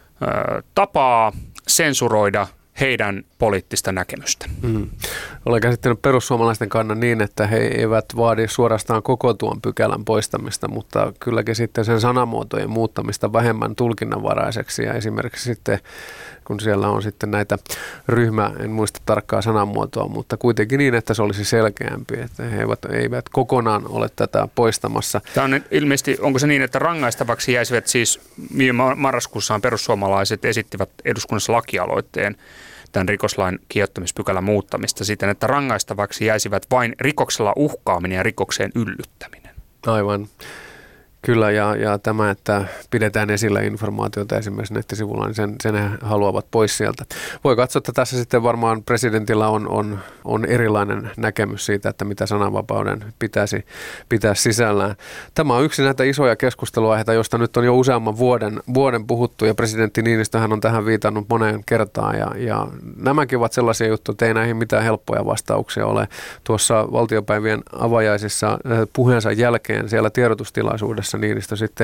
tapaa sensuroida heidän poliittista näkemystä. Olen käsittänyt perussuomalaisten kannan niin, että he eivät vaadi suorastaan koko tuon pykälän poistamista, mutta kylläkin sitten sen sanamuotojen muuttamista vähemmän tulkinnanvaraiseksi ja esimerkiksi sitten kun siellä on sitten näitä en muista tarkkaa sanamuotoa, mutta kuitenkin niin, että se olisi selkeämpi, että he eivät kokonaan ole tätä poistamassa. Tämä on ilmeisesti, onko se niin, että rangaistavaksi jäisivät siis marraskuussaan perussuomalaiset esittivät eduskunnassa lakialoitteen tämän rikoslain kiihottamispykälän muuttamista siten, että rangaistavaksi jäisivät vain rikoksella uhkaaminen ja rikokseen yllyttäminen. Aivan. Kyllä, ja tämä, että pidetään esillä informaatiota esimerkiksi nettisivulla, niin sen he haluavat pois sieltä. Voi katsoa, että tässä sitten varmaan presidentillä on erilainen näkemys siitä, että mitä sananvapauden pitäisi pitää sisällään. Tämä on yksi näitä isoja keskusteluaiheita, josta nyt on jo useamman vuoden puhuttu, ja presidentti Niinistöhän on tähän viitannut moneen kertaan, ja nämäkin ovat sellaisia juttuja, että ei näihin mitään helppoja vastauksia ole. Tuossa valtiopäivien avajaisissa puheensa jälkeen siellä tiedotustilaisuudessa Niinistö sitten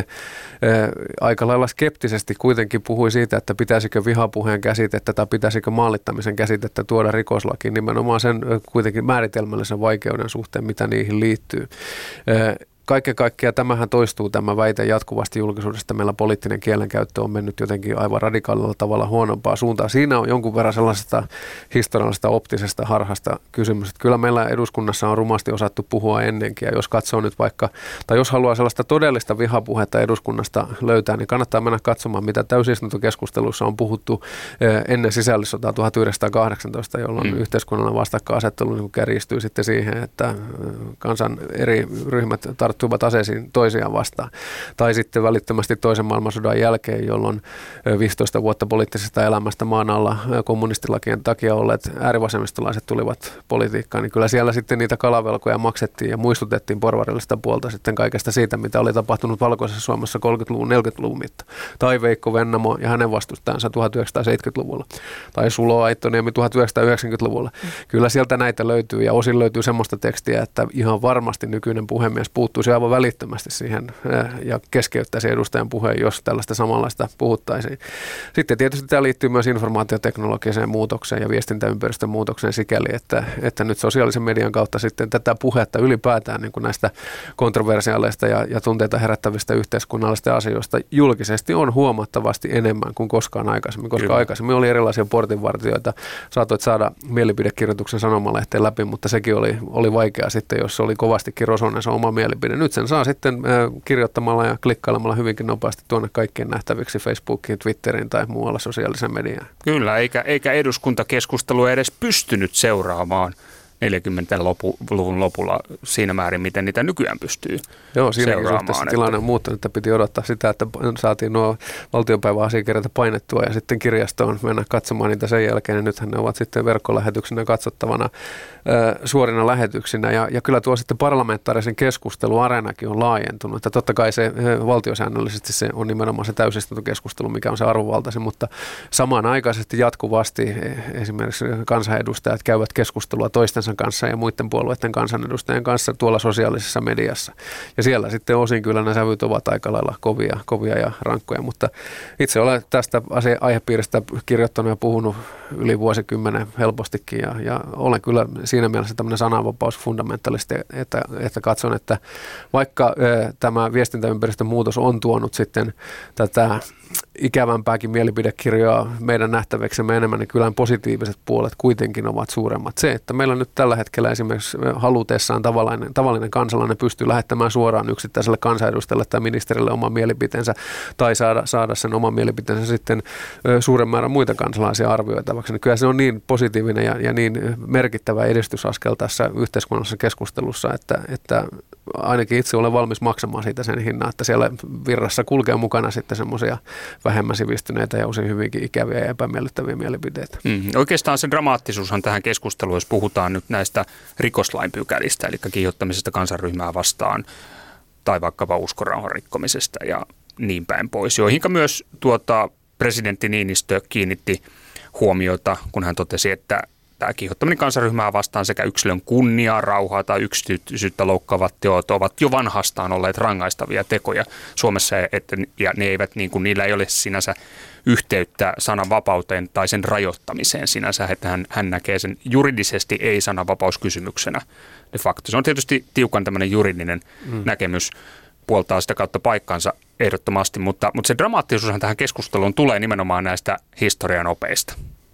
aika lailla skeptisesti kuitenkin puhui siitä, että pitäisikö vihapuheen käsitettä tai pitäisikö maalittamisen käsitettä tuoda rikoslakiin nimenomaan sen kuitenkin määritelmällisen vaikeuden suhteen, mitä niihin liittyy. Kaiken kaikkiaan tämähän toistuu tämä väite jatkuvasti julkisuudesta. Meillä poliittinen kielenkäyttö on mennyt jotenkin aivan radikaalilla tavalla huonompaa suuntaan. Siinä on jonkun verran sellaisesta historiallisesta optisesta harhasta kysymys. Että kyllä meillä eduskunnassa on rumasti osattu puhua ennenkin. Ja jos katsoo nyt vaikka, tai jos haluaa sellaista todellista vihapuhetta eduskunnasta löytää, niin kannattaa mennä katsomaan, mitä täysistuntokeskustelussa on puhuttu ennen sisällissotaa 1918, jolloin yhteiskunnallinen vastakkainasettelu niin kärjistyy sitten siihen, että kansan eri ryhmät tarttuivat aseisiin toisiaan vastaan. Tai sitten välittömästi toisen maailmansodan jälkeen, jolloin 15 vuotta poliittisesta elämästä maan alla kommunistilakien takia olleet äärivasemmistolaiset tulivat politiikkaan, niin kyllä siellä sitten niitä kalavelkoja maksettiin ja muistutettiin porvarillista puolta sitten kaikesta siitä, mitä oli tapahtunut Valkoisessa Suomessa 30-luvun, 40-luvun mitta. Tai Veikko Vennamo ja hänen vastustajansa 1970-luvulla. Tai Sulo Aittoniemi 1990-luvulla. Kyllä sieltä näitä löytyy ja osin löytyy semmoista tekstiä, että ihan varmasti nykyinen puhemies puuttuisi aivan välittömästi siihen ja keskeyttäisi edustajan puheen, jos tällaista samanlaista puhuttaisiin. Sitten tietysti tämä liittyy myös informaatioteknologiseen muutokseen ja viestintäympäristön muutokseen sikäli, että nyt sosiaalisen median kautta sitten tätä puhetta ylipäätään niin kuin näistä kontroversiaaleista ja tunteita herättävistä yhteiskunnallisista asioista julkisesti on huomattavasti enemmän kuin koskaan aikaisemmin, koska Kyllä. aikaisemmin oli erilaisia portinvartijoita, saatoit saada mielipidekirjoituksen sanomalehteen läpi, mutta sekin oli vaikeaa sitten, jos oli kovastikin rosoinen se oma mielipide. Nyt sen saa sitten kirjoittamalla ja klikkailemalla hyvinkin nopeasti tuonne kaikkien nähtäviksi Facebookiin, Twitteriin tai muualla sosiaalisen mediaan. Kyllä, eikä eduskuntakeskustelu edes pystynyt seuraamaan 40-luvun lopulla siinä määrin, miten niitä nykyään pystyy Joo, siinäkin suhteessa tilanne on muuttunut, että piti odottaa sitä, että saatiin nuo valtiopäiväasiakirjat painettua ja sitten kirjastoon mennä katsomaan niitä sen jälkeen. Ja nythän ne ovat sitten verkkolähetyksinä katsottavana suorina lähetyksinä. Ja kyllä tuo sitten parlamentaarisen keskusteluareenakin on laajentunut. Että totta kai se valtiosäännöllisesti se on nimenomaan se täysistuntokeskustelu, mikä on se arvovaltaisin, mutta samanaikaisesti jatkuvasti esimerkiksi kansanedustajat käyvät keskustelua toistensa kanssa ja muiden puolueiden kansanedustajien kanssa tuolla sosiaalisessa mediassa. Ja siellä sitten osin kyllä nämä sävyt ovat aika lailla kovia ja rankkoja, mutta itse olen tästä aihepiiristä kirjoittanut ja puhunut yli vuosikymmenen helpostikin ja olen kyllä siinä mielessä tämmöinen sananvapausfundamentalisti, että katson, että vaikka tämä viestintäympäristön muutos on tuonut sitten tätä ikävämpääkin mielipidekirjoa meidän nähtäväksemme enemmän, niin kyllä positiiviset puolet kuitenkin ovat suuremmat. Se, että meillä nyt tällä hetkellä esimerkiksi halutessaan tavallinen kansalainen pystyy lähettämään suoraan yksittäiselle kansanedustajalle tai ministerille oman mielipiteensä tai saada sen oman mielipiteensä sitten suuren määrän muita kansalaisia arvioitavaksi. Niin kyllä se on niin positiivinen ja niin merkittävä edistysaskel tässä yhteiskunnallisessa keskustelussa, että ainakin itse olen valmis maksamaan siitä sen hinnan, että siellä virrassa kulkee mukana sitten semmoisia vähemmän sivistyneitä ja usein hyvinkin ikäviä ja epämiellyttäviä mielipiteitä. Oikeastaan se dramaattisuushan tähän keskusteluun, jos puhutaan nyt näistä rikoslain pykälistä, eli kiihottamisesta kansanryhmää vastaan tai vaikkapa uskonrauhan rikkomisesta ja niin päin pois, joihinka myös presidentti Niinistö kiinnitti huomiota, kun hän totesi, että tämä kiihottaminen kansanryhmää vastaan sekä yksilön kunniaa, rauhaa tai yksityisyyttä loukkaavat teot ovat jo vanhastaan olleet rangaistavia tekoja Suomessa, ja ne eivät, niillä ei ole sinänsä yhteyttä sananvapauteen tai sen rajoittamiseen sinänsä, että hän näkee sen juridisesti ei-sananvapauskysymyksenä de facto. Se on tietysti tiukan tämmöinen juridinen näkemys, puoltaa sitä kautta paikkaansa ehdottomasti, mutta se dramaattisuushan tähän keskusteluun tulee nimenomaan näistä historian opeista.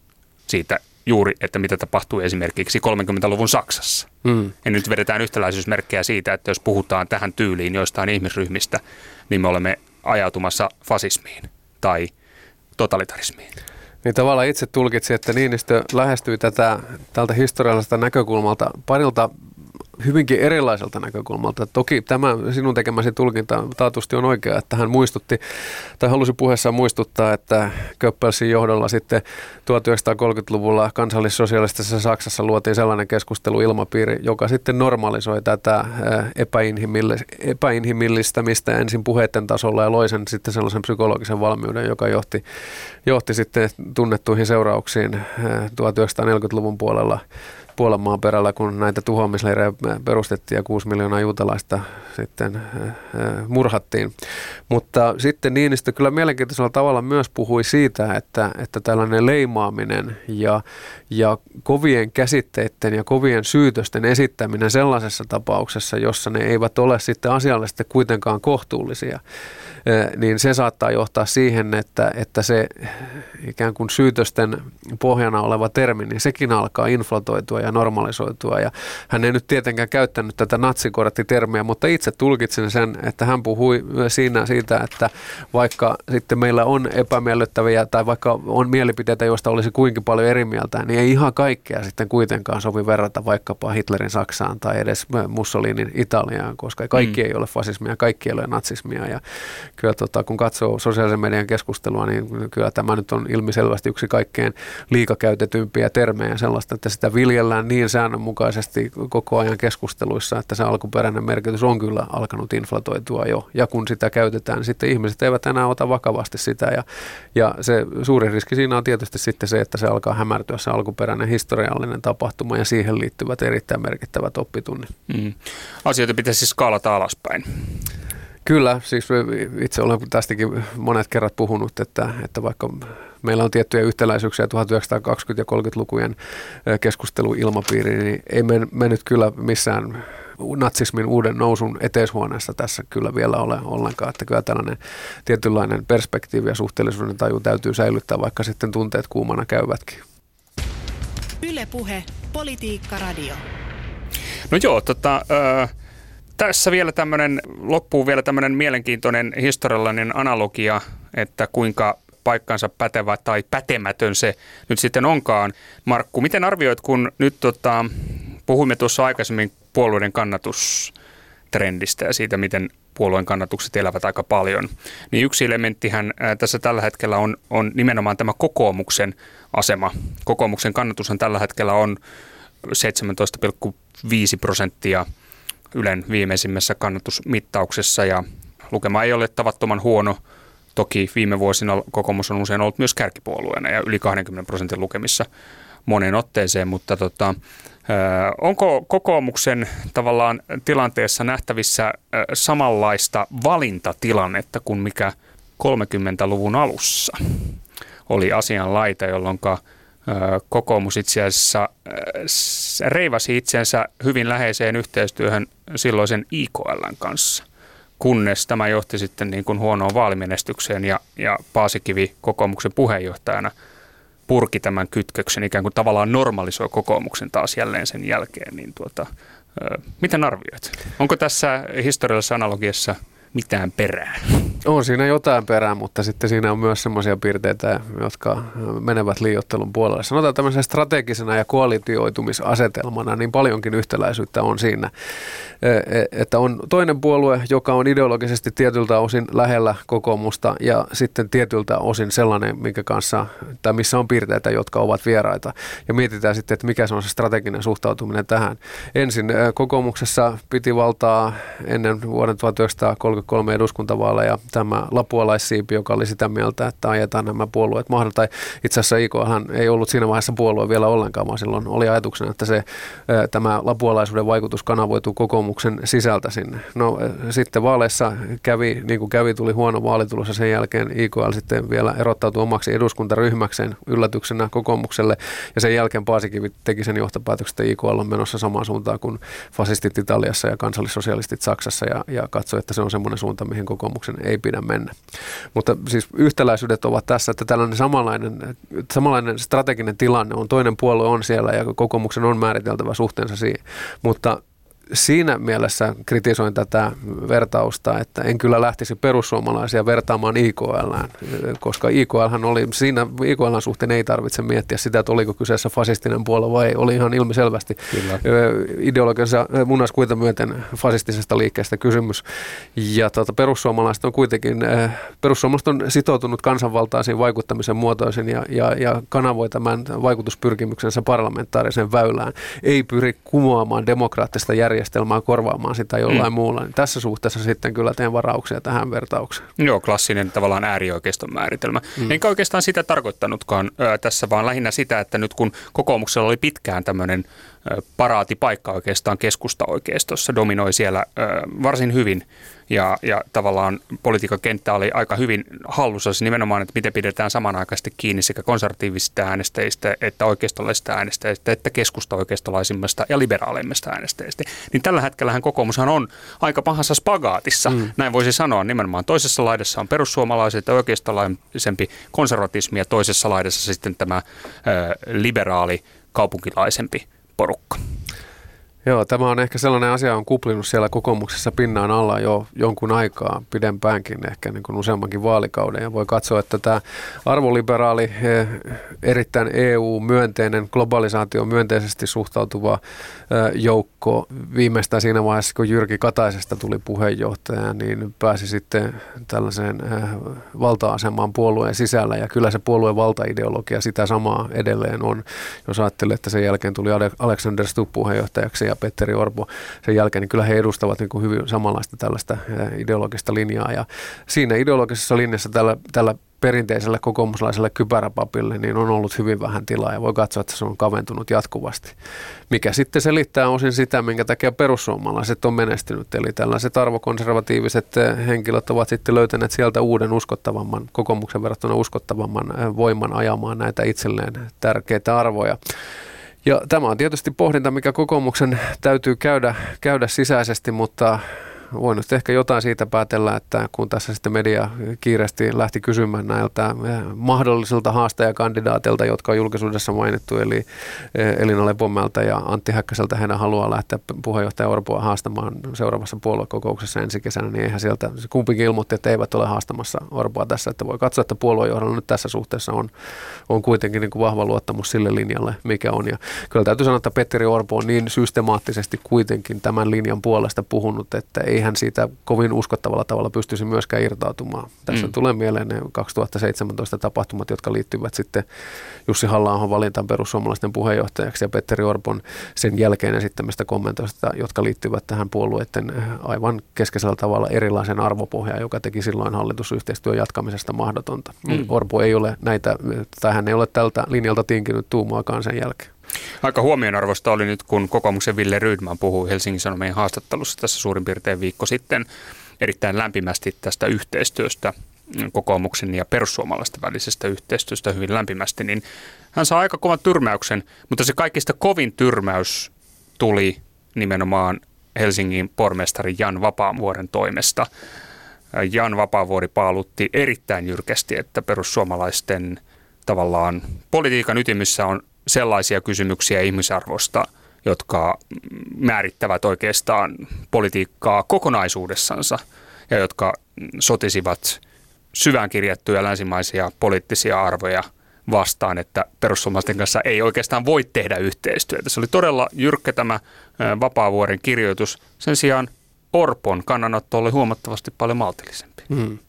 Siitä juuri, että mitä tapahtuu esimerkiksi 30-luvun Saksassa. Ja nyt vedetään yhtäläisyysmerkkejä siitä, että jos puhutaan tähän tyyliin joistain ihmisryhmistä, niin me olemme ajautumassa fasismiin tai totalitarismiin. Niin tavallaan itse tulkitsin, että Niinistö lähestyi tältä historiallisesta näkökulmalta parilta hyvinkin erilaiselta näkökulmalta. Toki tämä sinun tekemäsi tulkinta taatusti on oikea, että hän muistutti tai halusi puheessaan muistuttaa, että Goebbelsin johdolla sitten 1930-luvulla kansallissosialistisessa Saksassa luotiin sellainen keskusteluilmapiiri, joka sitten normalisoi tätä epäinhimillistämistä ensin puheiden tasolla ja loi sen sitten sellaisen psykologisen valmiuden, joka johti sitten tunnettuihin seurauksiin 1940-luvun puolella Puolan maaperällä, kun näitä tuhoamisleirejä perustettiin ja 6 miljoonaa juutalaista sitten murhattiin. Mutta sitten Niinistö kyllä mielenkiintoisella tavalla myös puhui siitä, että tällainen leimaaminen ja kovien käsitteiden ja kovien syytösten esittäminen sellaisessa tapauksessa, jossa ne eivät ole sitten asiallisesti kuitenkaan kohtuullisia, niin se saattaa johtaa siihen, että se ikään kuin syytösten pohjana oleva termi, niin sekin alkaa inflatoitua ja normalisoitua. Ja hän ei nyt tietenkään käyttänyt tätä natsikorttitermiä, mutta itse tulkitsin sen, että hän puhui siinä siitä, että vaikka sitten meillä on epämiellyttäviä tai vaikka on mielipiteitä, joista olisi kuinka paljon eri mieltä, niin ei ihan kaikkea sitten kuitenkaan sovi verrata vaikkapa Hitlerin Saksaan tai edes Mussolinin Italiaan, koska kaikki ei ole fasismia, kaikki ei ole natsismia. Ja kyllä kun katsoo sosiaalisen median keskustelua, niin kyllä tämä nyt on ilmiselvästi yksi kaikkein liikakäytetympiä termejä sellaista, että sitä viljellään niin säännönmukaisesti koko ajan keskusteluissa, että se alkuperäinen merkitys on kyllä alkanut inflatoitua jo. Ja kun sitä käytetään, niin sitten ihmiset eivät enää ota vakavasti sitä. Ja se suuri riski siinä on tietysti sitten se, että se alkaa hämärtyä se alkuperäinen historiallinen tapahtuma ja siihen liittyvät erittäin merkittävät oppitunnit. Asioita pitäisi skaalata alaspäin. Kyllä, siis itse olen tästäkin monet kerrat puhunut, että vaikka meillä on tiettyjä yhtäläisyyksiä 1920- ja 30-lukujen keskusteluilmapiiriin, niin ei me nyt kyllä missään natsismin uuden nousun eteishuoneessa tässä kyllä vielä ole ollenkaan, että kyllä tällainen tietynlainen perspektiivi ja suhteellisuuden taju täytyy säilyttää, vaikka sitten tunteet kuumana käyvätkin. Yle Puhe, Politiikka Radio. No joo, tässä vielä loppuu vielä tämmöinen mielenkiintoinen historiallinen analogia, että kuinka paikkansa pätevä tai pätemätön se nyt sitten onkaan. Markku, miten arvioit, kun nyt puhuimme tuossa aikaisemmin puolueiden kannatustrendistä ja siitä, miten puolueen kannatukset elävät aika paljon, niin yksi elementtihän tässä tällä hetkellä on nimenomaan tämä kokoomuksen asema. Kokoomuksen kannatushan tällä hetkellä on 17,5% Ylen viimeisimmässä kannatusmittauksessa ja lukema ei ole tavattoman huono. Toki viime vuosina kokoomus on usein ollut myös kärkipuolueena ja yli 20% lukemissa moneen otteeseen, mutta onko kokoomuksen tavallaan tilanteessa nähtävissä samanlaista valintatilannetta kuin mikä 30-luvun alussa oli asianlaita, jolloin kokoomus itse asiassa reivasi itsensä hyvin läheiseen yhteistyöhön silloisen IKL:n kanssa, kunnes tämä johti sitten niin kuin huonoon vaalimenestykseen ja Paasikivi kokoomuksen puheenjohtajana purki tämän kytköksen, ikään kuin tavallaan normalisoi kokoomuksen taas jälleen sen jälkeen. Niin miten arvioit? Onko tässä historiallisessa analogiassa mitään perää? On siinä jotain perää, mutta sitten siinä on myös semmoisia piirteitä, jotka menevät liioittelun puolelle. Sanotaan tämmöisen strategisena ja koalitioitumisasetelmana, niin paljonkin yhtäläisyyttä on siinä, että on toinen puolue, joka on ideologisesti tietyltä osin lähellä kokoomusta ja sitten tietyltä osin sellainen, minkä kanssa, tai missä on piirteitä, jotka ovat vieraita. Ja mietitään sitten, että mikä se on se strateginen suhtautuminen tähän. Ensin kokoomuksessa piti valtaa ennen vuoden 1933 eduskuntavaaleja tämä lapualaissiipi, joka oli sitä mieltä, että ajetaan nämä puolueet mahdollisesti. Tai itse asiassa IK:han ei ollut siinä vaiheessa puolue vielä ollenkaan, vaan silloin oli ajatuksena, että tämä lapualaisuuden vaikutus kanavoituu kokoomuksen sisältä sinne. No sitten vaaleissa kävi, niin kuin kävi, tuli huono vaalitulos ja sen jälkeen IKL sitten vielä erottautui omaksi eduskuntaryhmäkseen yllätyksenä kokoomukselle ja sen jälkeen Paasikivi teki sen johtopäätöksen, että IKL on menossa samaan suuntaan kuin fasistit Italiassa ja kansallissosialistit Saksassa ja katsoi, että se on semmoinen suunta, mihin kokoomuksen ei pidä mennä. Mutta siis yhtäläisyydet ovat tässä, että tällainen samanlainen strateginen tilanne on, toinen puolue on siellä ja kokoomuksen on määriteltävä suhteensa siihen, mutta siinä mielessä kritisoin tätä vertausta, että en kyllä lähtisi perussuomalaisia vertaamaan IKL:ään, koska IKL:hän oli, siinä IKL:n suhteen ei tarvitse miettiä sitä, että oliko kyseessä fasistinen puolue vai ei. Oli ihan ilmiselvästi ideologiansa munaiskuita myöten fasistisesta liikkeestä kysymys. Ja perussuomalaiset on kuitenkin, perussuomalaiset on sitoutunut kansanvaltaisiin vaikuttamisen muotoisin ja kanavoi tämän vaikutuspyrkimyksensä parlamentaariseen väylään. Ei pyri kumoamaan demokraattista järjestelmää, korvaamaan sitä jollain muulla. Niin tässä suhteessa sitten kyllä teen varauksia tähän vertaukseen. Joo, klassinen tavallaan äärioikeiston määritelmä. Enkä oikeastaan sitä tarkoittanutkaan tässä, vaan lähinnä sitä, että nyt kun kokoomuksella oli pitkään tämmöinen paraatipaikka oikeastaan keskusta-oikeistossa, dominoi siellä varsin hyvin ja tavallaan politiikan kenttä oli aika hyvin hallussa nimenomaan, että miten pidetään samanaikaisesti kiinni sekä konservatiivisista äänestäjistä että oikeistolaisista äänestäjistä että keskusta-oikeistolaisimmasta ja liberaaleimmasta äänestäjistä. Niin tällä hetkellähän kokoomushan on aika pahassa spagaatissa, näin voisi sanoa nimenomaan. Toisessa laidassa on perussuomalaiset ja oikeistolaisempi konservatismi ja toisessa laidassa sitten tämä liberaali kaupunkilaisempi porukka. Joo, tämä on ehkä sellainen asia, on kuplinut siellä kokoomuksessa pinnaan alla jo jonkun aikaa, pidempäänkin, ehkä niin kuin useammankin vaalikauden. Ja voi katsoa, että tämä arvoliberaali, erittäin EU-myönteinen, globalisaatio myönteisesti suhtautuva joukko viimeistään siinä vaiheessa, kun Jyrki Kataisesta tuli puheenjohtaja, niin pääsi sitten tällaiseen valta-asemaan puolueen sisällä. Ja kyllä se puolueen valtaideologia sitä samaa edelleen on, jos ajattelee, että sen jälkeen tuli Alexander Stubb puheenjohtajaksi ja Petteri Orpo sen jälkeen, niin kyllä he edustavat niin kuin hyvin samanlaista tällaista ideologista linjaa. Ja siinä ideologisessa linjassa tällä perinteiselle kokoomuslaiselle kypäräpapille niin on ollut hyvin vähän tilaa ja voi katsoa, että se on kaventunut jatkuvasti. Mikä sitten selittää osin sitä, minkä takia perussuomalaiset on menestynyt. Eli tällaiset arvokonservatiiviset henkilöt ovat sitten löytäneet sieltä uuden uskottavamman, kokoomuksen verrattuna uskottavamman voiman ajamaan näitä itselleen tärkeitä arvoja. Ja tämä on tietysti pohdinta, mikä kokoomuksen täytyy käydä sisäisesti, mutta voin nyt ehkä jotain siitä päätellä, että kun tässä sitten media kiireesti lähti kysymään näiltä mahdollisilta haastajakandidaatilta, jotka on julkisuudessa mainittu, eli Elina Lepomäeltä ja Antti Häkkäseltä, heidän haluaa lähteä puheenjohtaja Orpoa haastamaan seuraavassa puoluekokouksessa ensi kesänä, niin eihän sieltä kumpikin ilmoitti, että eivät ole haastamassa Orpoa tässä, että voi katsoa, että puoluejohdolla nyt tässä suhteessa on kuitenkin niin kuin vahva luottamus sille linjalle, mikä on. Ja kyllä täytyy sanoa, että Petteri Orpo on niin systemaattisesti kuitenkin tämän linjan puolesta puhunut, että ei hän siitä kovin uskottavalla tavalla pystyisi myöskään irtautumaan. Tässä tulee mieleen ne 2017 tapahtumat, jotka liittyvät sitten Jussi Halla-ahon valintaan perussuomalaisten puheenjohtajaksi ja Petteri Orpon sen jälkeen esittämistä kommentoista, jotka liittyvät tähän puolueiden aivan keskeisellä tavalla erilaisen arvopohjaan, joka teki silloin hallitusyhteistyön jatkamisesta mahdotonta. Orpo ei ole näitä, tai hän ei ole tältä linjalta tinkinyt tuumaakaan sen jälkeen. Aika huomionarvoista oli nyt, kun kokoomuksen Ville Rydman puhui Helsingin Sanomien haastattelussa tässä suurin piirtein viikko sitten erittäin lämpimästi tästä yhteistyöstä, kokoomuksen ja perussuomalaisten välisestä yhteistyöstä hyvin lämpimästi, niin hän saa aika kovan tyrmäyksen, mutta se kaikista kovin tyrmäys tuli nimenomaan Helsingin pormestari Jan Vapaavuoren toimesta. Jan Vapaavuori paalutti erittäin jyrkästi, että perussuomalaisten tavallaan politiikan ytimessä on sellaisia kysymyksiä ihmisarvosta, jotka määrittävät oikeastaan politiikkaa kokonaisuudessansa ja jotka sotisivat syvään kirjattuja länsimaisia poliittisia arvoja vastaan, että perussuomalaisten kanssa ei oikeastaan voi tehdä yhteistyötä. Se oli todella jyrkkä tämä Vapaavuoren kirjoitus. Sen sijaan Orpon kannanotto oli huomattavasti paljon maltillisempi.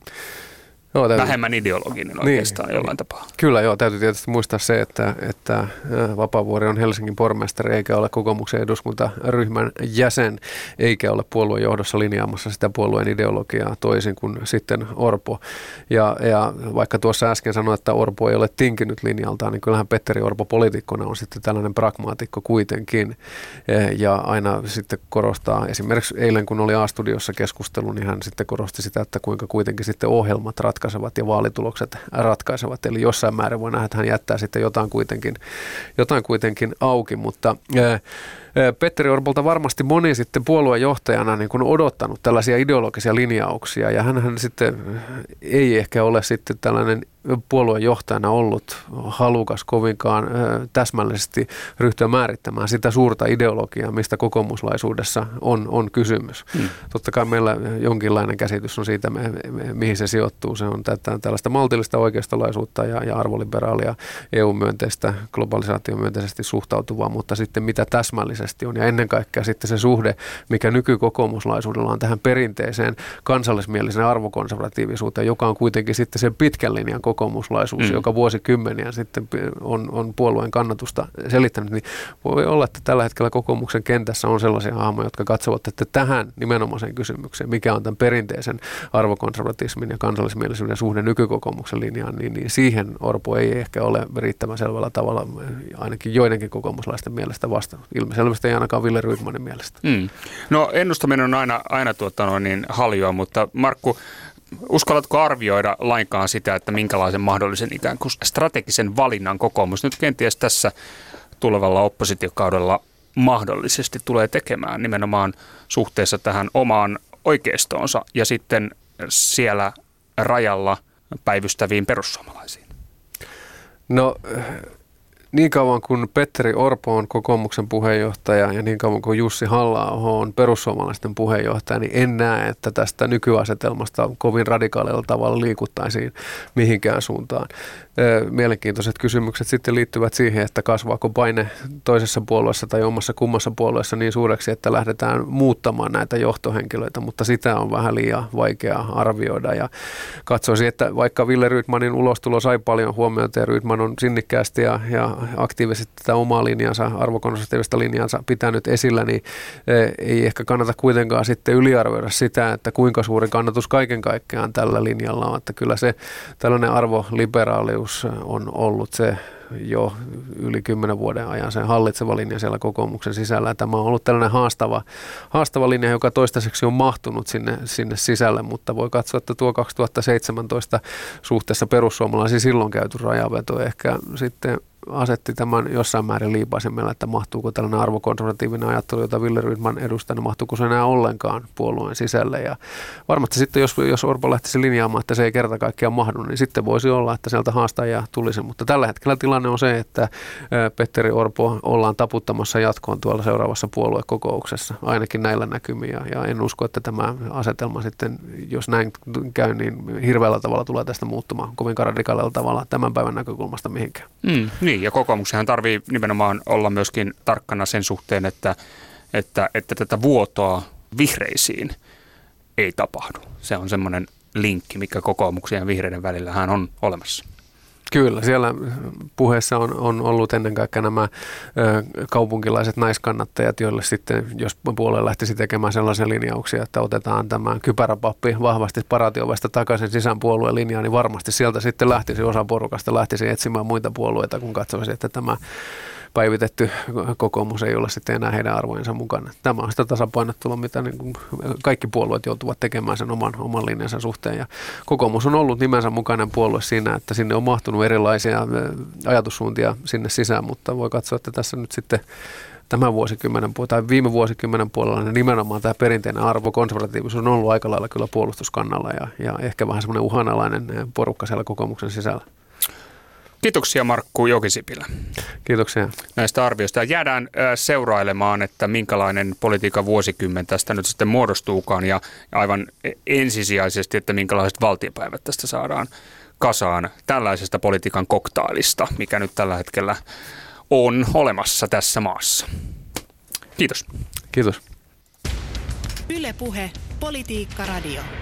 Joo, vähemmän ideologinen oikeastaan jollain tapaa. Kyllä joo, täytyy tietysti muistaa se, että Vapaavuori on Helsingin pormestari eikä ole kokoomuksen eduskuntaryhmän jäsen, eikä ole puolueen johdossa linjaamassa sitä puolueen ideologiaa toisin kuin sitten Orpo. Ja vaikka tuossa äsken sanoin, että Orpo ei ole tinkinyt linjaltaan, niin kyllähän Petteri Orpo poliitikkona on sitten tällainen pragmaatikko kuitenkin. Ja aina sitten korostaa, esimerkiksi eilen kun oli A-studiossa keskustelu, niin hän sitten korosti sitä, että kuinka kuitenkin sitten ohjelmat ratkaisevat ja vaalitulokset ratkaisevat. Eli jossain määrin voi nähdä, että hän jättää sitten jotain kuitenkin auki, mutta Petteri Orpolta varmasti moni sitten puoluejohtajana niin kuin odottanut tällaisia ideologisia linjauksia ja hän sitten ei ehkä ole sitten tällainen puoluejohtajana ollut halukas kovinkaan täsmällisesti ryhtyä määrittämään sitä suurta ideologiaa, mistä kokoomuslaisuudessa on kysymys. Totta kai meillä jonkinlainen käsitys on siitä, mihin se sijoittuu. Se on tällaista maltillista oikeistolaisuutta ja arvoliberaalia, EU-myönteistä, globalisaatiomyönteisesti suhtautuvaa, mutta sitten mitä täsmällisesti on ja ennen kaikkea sitten se suhde, mikä nykykokoomuslaisuudella on tähän perinteiseen kansallismieliseen arvokonservatiivisuuteen, joka on kuitenkin sitten sen pitkän linjan kokoomuslaisuus, joka vuosikymmeniä sitten on puolueen kannatusta selittänyt, niin voi olla, että tällä hetkellä kokoomuksen kentässä on sellaisia hahmoja, jotka katsovat, että tähän nimenomaiseen kysymykseen, mikä on tämän perinteisen arvokonservatismin ja kansallismielisyyden suhde nykykokoomuksen linjaan, niin siihen Orpo ei ehkä ole riittävän selvällä tavalla ainakin joidenkin kokoomuslaisten mielestä vastannut. Ilmiselvästi ei ainakaan Wille Rydmanin mielestä. No ennustaminen on aina haljoa, mutta Markku, uskallatko arvioida lainkaan sitä, että minkälaisen mahdollisen ikään kuin strategisen valinnan kokoomus nyt kenties tässä tulevalla oppositiokaudella mahdollisesti tulee tekemään nimenomaan suhteessa tähän omaan oikeistoonsa ja sitten siellä rajalla päivystäviin perussuomalaisiin? No niin kauan kuin Petteri Orpo on kokoomuksen puheenjohtaja ja niin kauan kuin Jussi Halla-aho on perussuomalaisten puheenjohtaja, niin en näe, että tästä nykyasetelmasta kovin radikaalilla tavalla liikuttaisiin mihinkään suuntaan. Mielenkiintoiset kysymykset sitten liittyvät siihen, että kasvaako paine toisessa puolueessa tai omassa kummassa puolueessa niin suureksi, että lähdetään muuttamaan näitä johtohenkilöitä, mutta sitä on vähän liian vaikea arvioida ja katsoisin, että vaikka Wille Rydmanin ulostulo sai paljon huomiota ja Rydman on sinnikkäästi ja aktiivisesti tätä omaa linjansa, arvokonservatiivista linjansa pitänyt esillä, niin ei ehkä kannata kuitenkaan sitten yliarvioida sitä, että kuinka suuri kannatus kaiken kaikkiaan tällä linjalla on, että kyllä se tällainen arvoliberaalius on ollut se jo yli 10 vuoden ajan sen hallitseva linja siellä kokoomuksen sisällä. Tämä on ollut tällainen haastava linja, joka toistaiseksi on mahtunut sinne sisälle, mutta voi katsoa, että tuo 2017 suhteessa perussuomalaisiin silloin käyty rajaveto ehkä sitten asetti tämän jossain määrin liipaisemmällä, että mahtuuko tällainen arvokonservatiivinen ajattelu, jota Wille Rydman edustaa, niin mahtuuko se enää ollenkaan puolueen sisälle. Ja varmasti sitten, jos Orpo lähtisi linjaamaan, että se ei kerta kaikkiaan mahdu, niin sitten voisi olla, että sieltä haastajia tulisi. Mutta tällä hetkellä tilanne on se, että Petteri Orpo ollaan taputtamassa jatkoon tuolla seuraavassa puoluekokouksessa, ainakin näillä näkymiä. Ja en usko, että tämä asetelma sitten, jos näin käy, niin hirveällä tavalla tulee tästä muuttumaan kovin radikaalilla tavalla tämän päivän näkökulmasta mihinkään. Niin, ja kokoomuksenhan tarvii nimenomaan olla myöskin tarkkana sen suhteen, että tätä vuotoa vihreisiin ei tapahdu. Se on semmoinen linkki, mikä kokoomuksen ja vihreiden välillähän on olemassa. Kyllä, siellä puheessa on ollut ennen kaikkea nämä kaupunkilaiset naiskannattajat, joille sitten, jos puolue lähtisi tekemään sellaisia linjauksia, että otetaan tämä kypäräpappi vahvasti paraatiovesta takaisin sisään puolueen linjaan, niin varmasti sieltä sitten lähtisi osa porukasta etsimään muita puolueita, kun katsoisi, että tämä päivitetty kokoomus ei ole sitten enää heidän arvojensa mukana. Tämä on sitä tasapainottelua, mitä niin kuin kaikki puolueet joutuvat tekemään sen oman linjansa suhteen. Ja kokoomus on ollut nimensä mukainen puolue siinä, että sinne on mahtunut erilaisia ajatussuuntia sinne sisään, mutta voi katsoa, että tässä nyt sitten tämän vuosikymmenen tai viime vuosikymmenen puolella niin nimenomaan tämä perinteinen arvokonservatiivisuus on ollut aika lailla kyllä puolustuskannalla ja ehkä vähän semmoinen uhanalainen porukka siellä kokoomuksen sisällä. Kiitoksia Markku Jokisipilä. Kiitoksia. Näistä arvioista. Jäädään seurailemaan, että minkälainen politiikan vuosikymmen tästä nyt sitten muodostuukaan ja aivan ensisijaisesti, että minkälaiset valtiopäivät tästä saadaan kasaan tällaisesta politiikan koktailista, mikä nyt tällä hetkellä on olemassa tässä maassa. Kiitos. Kiitos. Yle Puhe, Politiikka Radio.